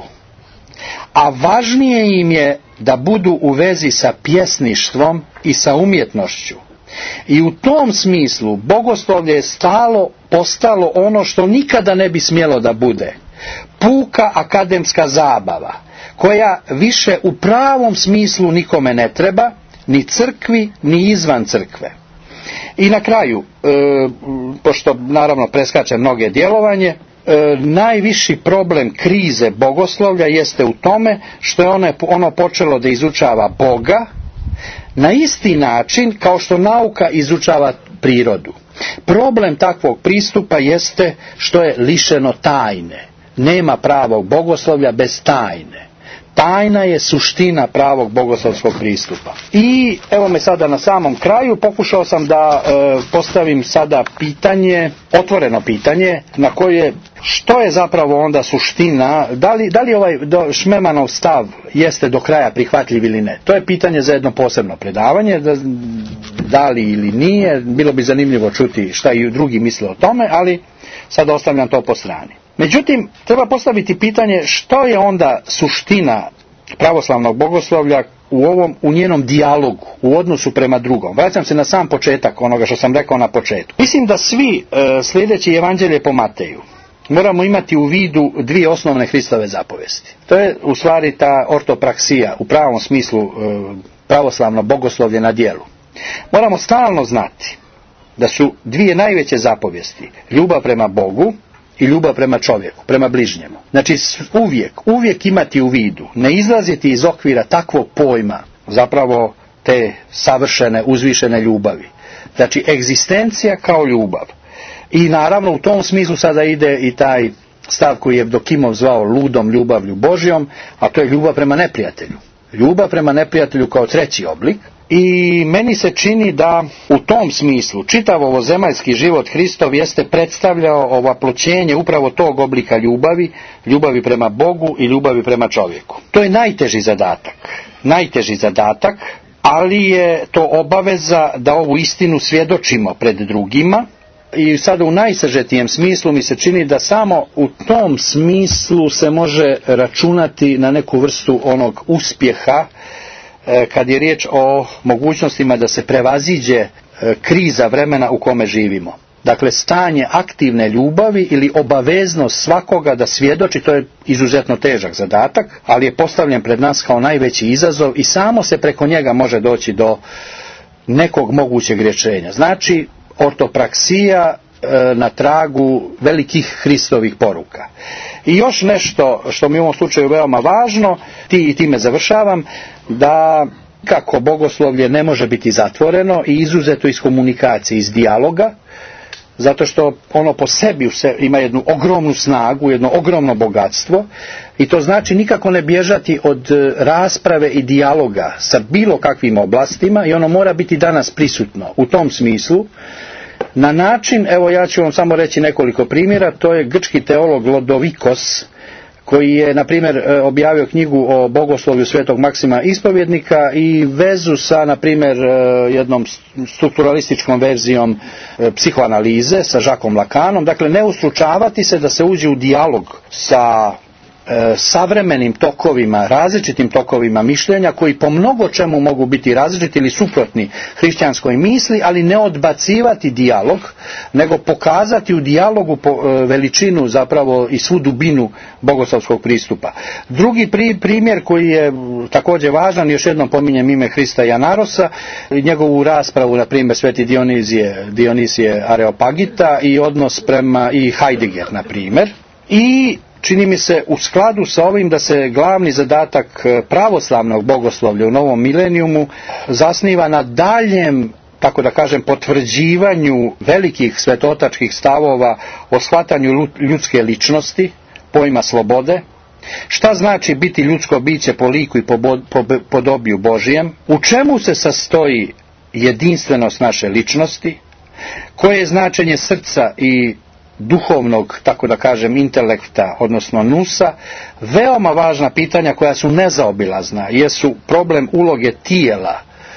a važnije im je da budu u vezi sa pjesništvom i sa umjetnošću. I u tom smislu bogoslovlje je stalo postalo ono što nikada ne bi smjelo da bude. Puka akademska zabava, koja više u pravom smislu nikome ne treba, ni crkvi, ni izvan crkve. I na kraju, e, pošto naravno preskače mnoge djelovanje, e, najviši problem krize bogoslovlja jeste u tome što je ono, ono počelo da izučava Boga na isti način kao što nauka izučava prirodu. Problem takvog pristupa jeste što je lišeno tajne. Nema pravog bogoslovlja bez tajne. Tajna je suština pravog bogoslovskog pristupa. I evo me sada na samom kraju, pokušao sam da e, postavim sada pitanje, otvoreno pitanje, na koje što je zapravo onda suština, da li, da li ovaj do, Šmemanov stav jeste do kraja prihvatljiv ili ne. To je pitanje za jedno posebno predavanje, da, da li ili nije, bilo bi zanimljivo čuti šta i drugi misle o tome, ali sad ostavljam to po strani. Međutim, treba postaviti pitanje što je onda suština pravoslavnog bogoslovlja u ovom, u njenom dijalogu, u odnosu prema drugom. Vraćam se na sam početak onoga što sam rekao na početku. Mislim da svi e, sljedeći evanđelje po Mateju moramo imati u vidu dvije osnovne Hristove zapovesti. To je u stvari ta ortopraksija, u pravom smislu e, pravoslavno bogoslovlje na djelu. Moramo stalno znati da su dvije najveće zapovesti ljubav prema Bogu i ljubav prema čovjeku, prema bližnjemu. Znači uvijek, uvijek imati u vidu, ne izlaziti iz okvira takvog pojma, zapravo te savršene, uzvišene ljubavi. Znači egzistencija kao ljubav. I naravno u tom smislu sada ide i taj stav koji je Evdokimov zvao ludom ljubavlju Božjom, a to je ljubav prema neprijatelju. Ljubav prema neprijatelju kao treći oblik. I meni se čini da u tom smislu čitav ovozemaljski život Hristov jeste predstavljao ovaploćenje upravo tog oblika ljubavi, ljubavi prema Bogu i ljubavi prema čovjeku. To je najteži zadatak, najteži zadatak, ali je to obaveza da ovu istinu svjedočimo pred drugima. I sada u najsažetijem smislu mi se čini da samo u tom smislu se može računati na neku vrstu onog uspjeha kad je riječ o mogućnostima da se prevaziđe kriza vremena u kome živimo. Dakle, stanje aktivne ljubavi ili obaveznost svakoga da svjedoči, to je izuzetno težak zadatak, ali je postavljen pred nas kao najveći izazov i samo se preko njega može doći do nekog mogućeg rješenja. Znači, ortopraksija na tragu velikih Hristovih poruka. I još nešto što mi u ovom slučaju veoma važno, ti i time završavam, da kako bogoslovlje ne može biti zatvoreno i izuzeto iz komunikacije, iz dijaloga, zato što ono po sebi ima jednu ogromnu snagu, jedno ogromno bogatstvo i to znači nikako ne bježati od rasprave i dijaloga sa bilo kakvim oblastima i ono mora biti danas prisutno. U tom smislu, na način, evo ja ću vam samo reći nekoliko primjera, to je grčki teolog Lodovikos, koji je, na primjer, objavio knjigu o bogoslovlju svetog Maksima Ispovjednika i vezu sa, na primjer, jednom strukturalističkom verzijom psihoanalize sa Jacquesom Lacanom. Dakle, ne ustručavati se da se uđe u dijalog sa e, savremenim tokovima, različitim tokovima mišljenja koji po mnogo čemu mogu biti različiti ili suprotni hrišćanskoj misli, ali ne odbacivati dijalog, nego pokazati u dijalogu po, e, veličinu zapravo i svu dubinu bogoslovskog pristupa. Drugi pri, primjer koji je također važan, još jednom pominjem ime Hrista Janarosa, njegovu raspravu, na primjer, Sveti Dionizije, Dionisije Areopagita i odnos prema i Heidegger, na primjer. I čini mi se u skladu sa ovim da se glavni zadatak pravoslavnog bogoslovlja u novom milenijumu zasniva na daljem, tako da kažem, potvrđivanju velikih svetotačkih stavova o shvatanju ljudske ličnosti, pojma slobode, šta znači biti ljudsko biće po liku i po podobiju Božijem, u čemu se sastoji jedinstvenost naše ličnosti, koje je značenje srca i duhovnog, tako da kažem, intelekta, odnosno nusa, veoma važna pitanja koja su nezaobilazna, jesu problem uloge tijela,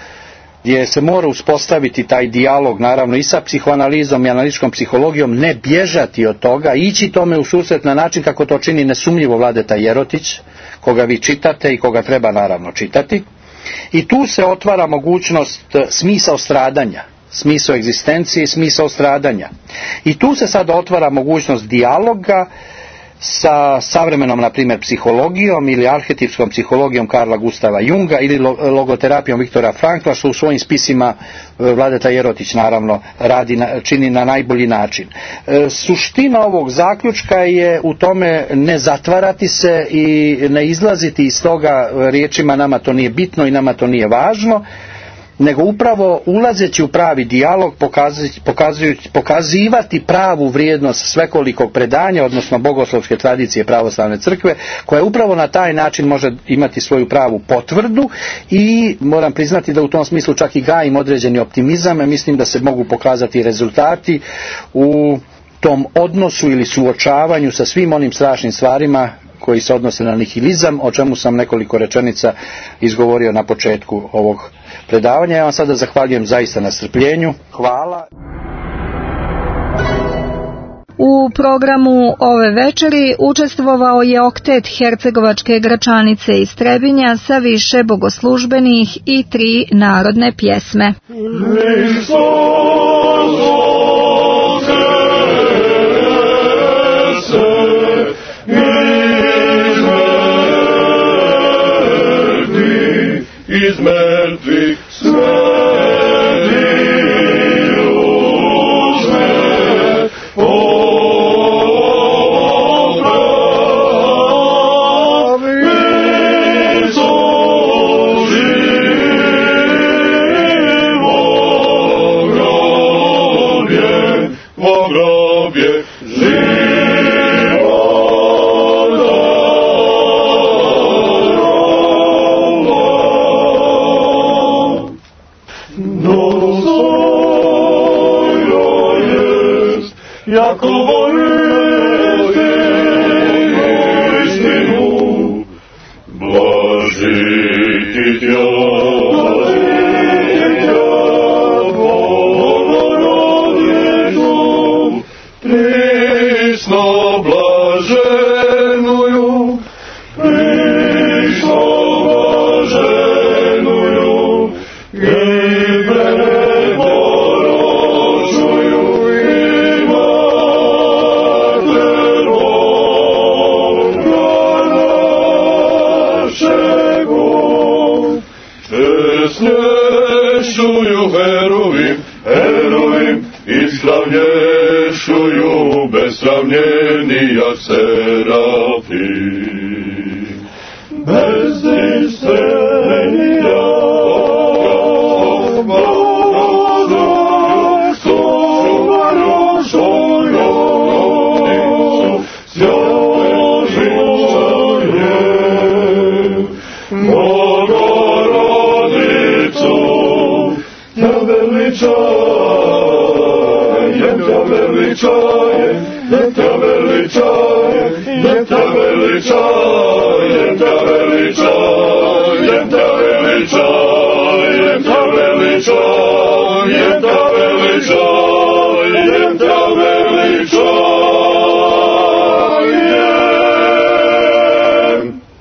gdje se mora uspostaviti taj dijalog, naravno i sa psihoanalizom i analitičkom psihologijom, ne bježati od toga, ići tome u susret na način kako to čini nesumnjivo Vladeta Jerotić, koga vi čitate i koga treba naravno čitati. I tu se otvara mogućnost smisao stradanja, smisao egzistencije i smisao stradanja. I tu se sad otvara mogućnost dijaloga sa savremenom, na primjer, psihologijom ili arhetipskom psihologijom Karla Gustava Junga ili logoterapijom Viktora Frankla, što u svojim spisima Vladeta Jerotić naravno radi, čini na najbolji način. Suština ovog zaključka je u tome ne zatvarati se i ne izlaziti iz toga riječima nama to nije bitno i nama to nije važno, nego upravo ulazeći u pravi dijalog pokazivati pravu vrijednost svekolikog predanja, odnosno bogoslovske tradicije pravoslavne crkve, koja upravo na taj način može imati svoju pravu potvrdu i moram priznati da u tom smislu čak i gajim određeni optimizam, mislim da se mogu pokazati rezultati u tom odnosu ili suočavanju sa svim onim strašnim stvarima koji se odnose na nihilizam, o čemu sam nekoliko rečenica izgovorio na početku ovog predavanja. Ja vam sada zahvaljujem zaista na strpljenju. Hvala. U programu ove večeri učestvovao je oktet Hercegovačke Gračanice iz Trebinja sa više bogoslužbenih i tri narodne pjesme. Iz mrtvih sveti uzme popravi živo grobje, vo grobje Jakovo istinu, blažiti tja, Bogorodicu, prisno blaženuju, prisno blaženuju, i Snješuju herovim, herovim, i slavnješuju besravnjenija serafim. Bez istrenija, Veličajem te, veličajem, te veličajem, te veličajem, te veličajem, te veličajem, te veličajem, te veličajem, te veličajem.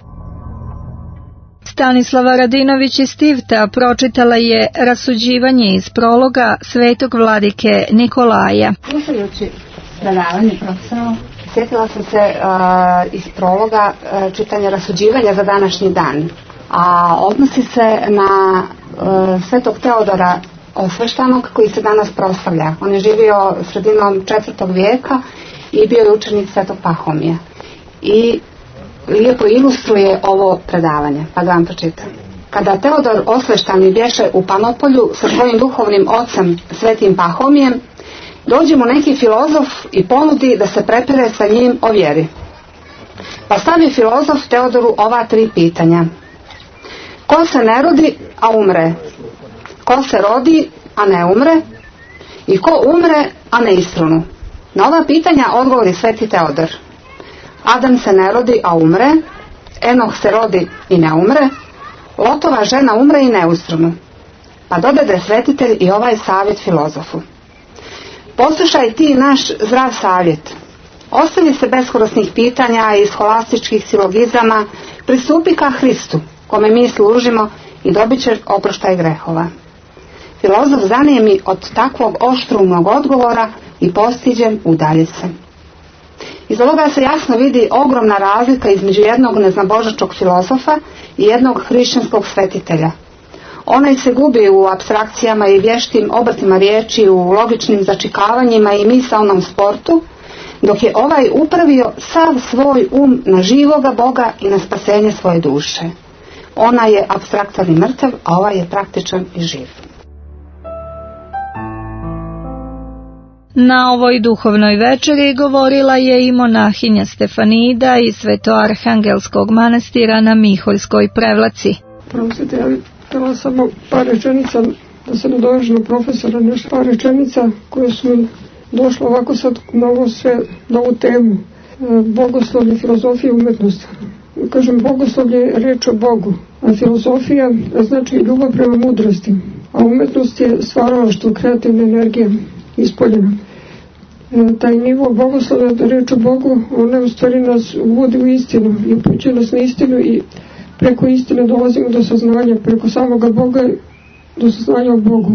Stanislava Radinović iz Tivta pročitala je rasuđivanje iz prologa svetog vladike Nikolaja. Slušajući predavanje profesora, sjetila sam se uh, iz prologa uh, čitanja rasuđivanja za današnji dan, a odnosi se na uh, svetog Teodora Osveštanog koji se danas proslavlja. On je živio sredinom četvrtog vijeka i bio je učenik svetog Pahomija. I lijepo ilustruje ovo predavanje, pa da vam pročitam. Kada Teodor Osveštani bješe u Panopolju sa svojim duhovnim ocem svetim Pahomijem, dođe mu neki filozof i ponudi da se prepire sa njim o vjeri. Pa stavi filozof Teodoru ova tri pitanja. Ko se ne rodi, a umre? Ko se rodi, a ne umre? I ko umre, a ne istrunu? Na ova pitanja odgovori sveti Teodor. Adam se ne rodi, a umre, Enoh se rodi i ne umre, Lotova žena umre i ne ustrunu. Pa dodade svetitelj i ovaj savjet filozofu. Poslušaj ti naš zdrav savjet. Ostavi se beskorosnih pitanja i scholastičkih silogizama, pristupi ka Hristu, kome mi služimo, i dobit ćeš oproštaj grehova. Filozof zanijemi od takvog oštrumnog odgovora i postiđen udalji se. Iz ovoga se jasno vidi ogromna razlika između jednog neznabožačkog filozofa i jednog hrišćanskog svetitelja. Onaj se gubi u apstrakcijama i vještim obrtima riječi, u logičnim začikavanjima i misaonom sportu, dok je ovaj upravio sav svoj um na živoga Boga i na spasenje svoje duše. Ona je apstraktan i mrtav, a ovaj je praktičan i živ. Na ovoj duhovnoj večeri govorila je i monahinja Stefanida iz Svetoarhangelskog manastira na Miholjskoj Prevlaci. Prosite, ja htjela samo par rečenica, da se nadovežem na profesora, nešto par rečenica koje su mi došle ovako sad na ovo sve, na ovu temu. Bogoslovlje, filozofija i umetnost. Kažem, bogoslovlje je riječ o Bogu, a filozofija znači ljubav prema mudrosti, a umetnost je stvaralaštvo, kreativna energija ispoljena. taj nivo bogoslova, reč o Bogu, ona u stvari nas uvodi u istinu i upućuje nas na istinu i preko istine dolazimo do saznanja, preko samoga Boga do saznanja o Bogu.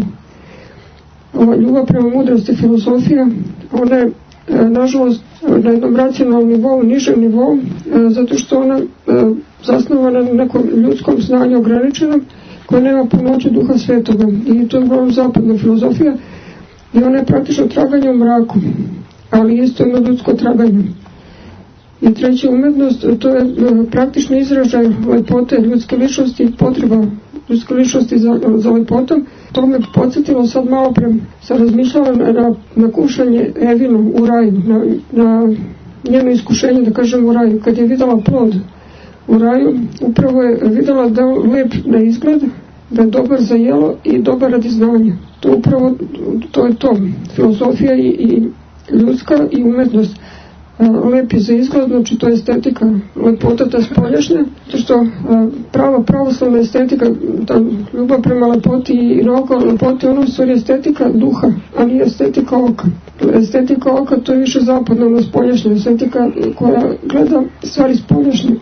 Ova ljubav prema mudrosti, filozofija, ona je nažalost na jednom racionalnom nivou, nižem nivou, zato što ona zasnovana na nekom ljudskom znanju ograničenom koja nema pomoću Duha Svetoga i to je uglavnom zapadna filozofija i ona je praktično traganje u mraku, ali isto ima ljudsko traganje. I treća umetnost, to je praktični izražaj lepote ljudske ličnosti i potreba ljudske ličnosti za, za lepotom. To me podsjetilo sad malo pre, sam razmišljala na, na kušanje Evinu u raju, na, na njeno iskušenje, da kažem, u raju. Kad je videla plod u raju, upravo je videla da je lep na izgled, da je dobar za jelo i dobar radi znanja. To upravo, to je to, filozofija i, i ljudska i umetnost. Lep je za izgled, znači to je estetika, lepota ta spoljašnja, to što prava pravoslavna estetika, ta ljubav prema lepoti i oko lepoti, ono u stvari estetika duha, a nije estetika oka. Estetika oka to je više zapadna, ono spoljašnja estetika koja gleda stvari spoljašnje.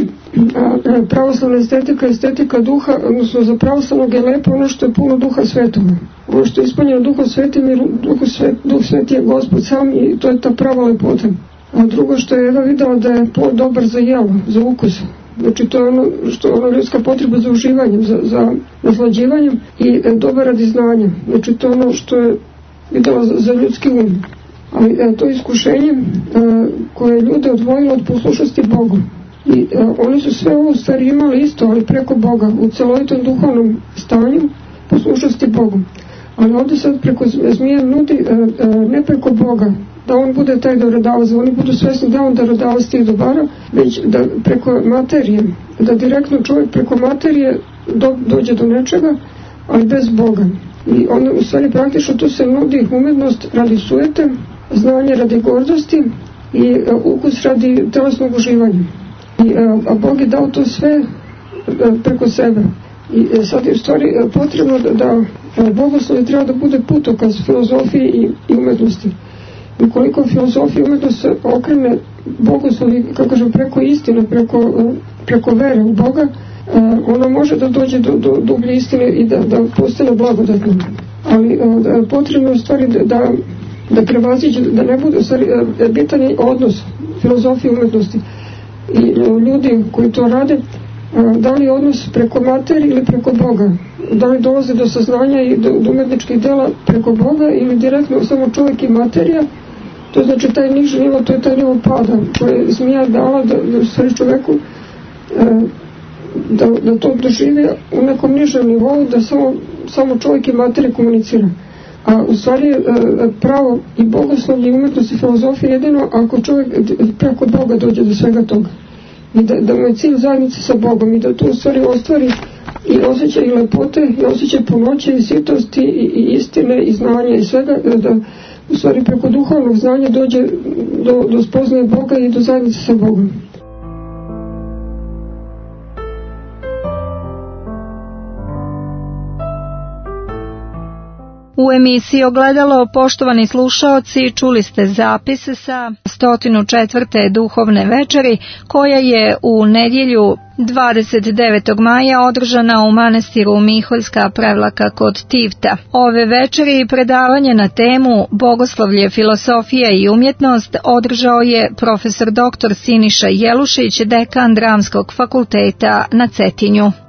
A pravoslavna estetika je estetika duha, odnosno za pravoslavnog je lepo ono što je puno Duha Svetoga. Ono što je ispunjeno Duhom Svetim, jer Duh Svet, Duh Sveti je Gospod sam i to je ta prava lepota. A drugo što je Eva videla da je plod dobar za jelo, za ukus. Znači to je ono što ono ljudska potreba za uživanjem, za, za naslađivanjem i e, dobar radi znanja. Znači to je ono što je videla za, za ljudski um. Ali e, to iskušenje e, koje je ljude odvojilo od poslušnosti Bogu. I e, oni su sve ovo stvari imali isto, ali preko Boga, u celovitom duhovnom stanju poslušnosti Bogu. Ali ovdje sad preko zmije nudi e, e, ne preko Boga, da on bude taj darodavac, da oni budu svjesni da on darodavac tih dobara, već da preko materije, da direktno čovjek preko materije do, dođe do nečega, ali bez Boga. I onda u stvari praktično tu se nudi umjetnost radi sujete, znanje radi gordosti i uh, ukus radi telesnog uživanja. I, uh, a Bog je dao to sve uh, preko sebe. I uh, sad je u stvari uh, potrebno da, da uh, bogoslovi treba da bude putokaz filozofije i, i umjetnosti. I koliko filozofija i umjetnost se okrene bogoslovi, kako kažem, preko istine, preko, preko vere u Boga, ona može da dođe do, do dublje istine i da, da postane blagodatna. Ali da, potrebno je u stvari da, da, da prevaziđe, da ne bude, u stvari, bitan je odnos filozofije i umjetnosti. I ljudi koji to rade, da li je odnos preko materije ili preko Boga? Da li dolaze do saznanja i do, do umjetničkih dela preko Boga ili direktno samo čovjek i materija? To znači taj niži nivo, to je taj nivo pada koje je zmija dala da, da stvari čovjeku da, da to doživi u nekom nižem nivou, da samo, samo čovjek i materija komunicira. A u stvari pravo i bogoslovlje i umjetnost i filozofija jedino ako čovjek preko Boga dođe do svega toga. I da, da mu je cilj zajednice sa Bogom i da to u stvari ostvari i osjećaj i lepote i osjećaj punoće i sitosti i, i istine i znanja i svega, da u stvari preko duhovnog znanja dođe do, do spoznaje Boga i do zajednice sa Bogom. U emisiji Ogledalo, poštovani slušaoci, čuli ste zapis sa sto četvrte duhovne večeri koja je u nedjelju dvadeset devetog maja održana u manastiru Miholjska Prevlaka kod Tivta. Ove večeri predavanje na temu Bogoslovlje, filosofija i umjetnost održao je profesor doktor Siniša Jelušić, dekan Dramskog fakulteta na Cetinju.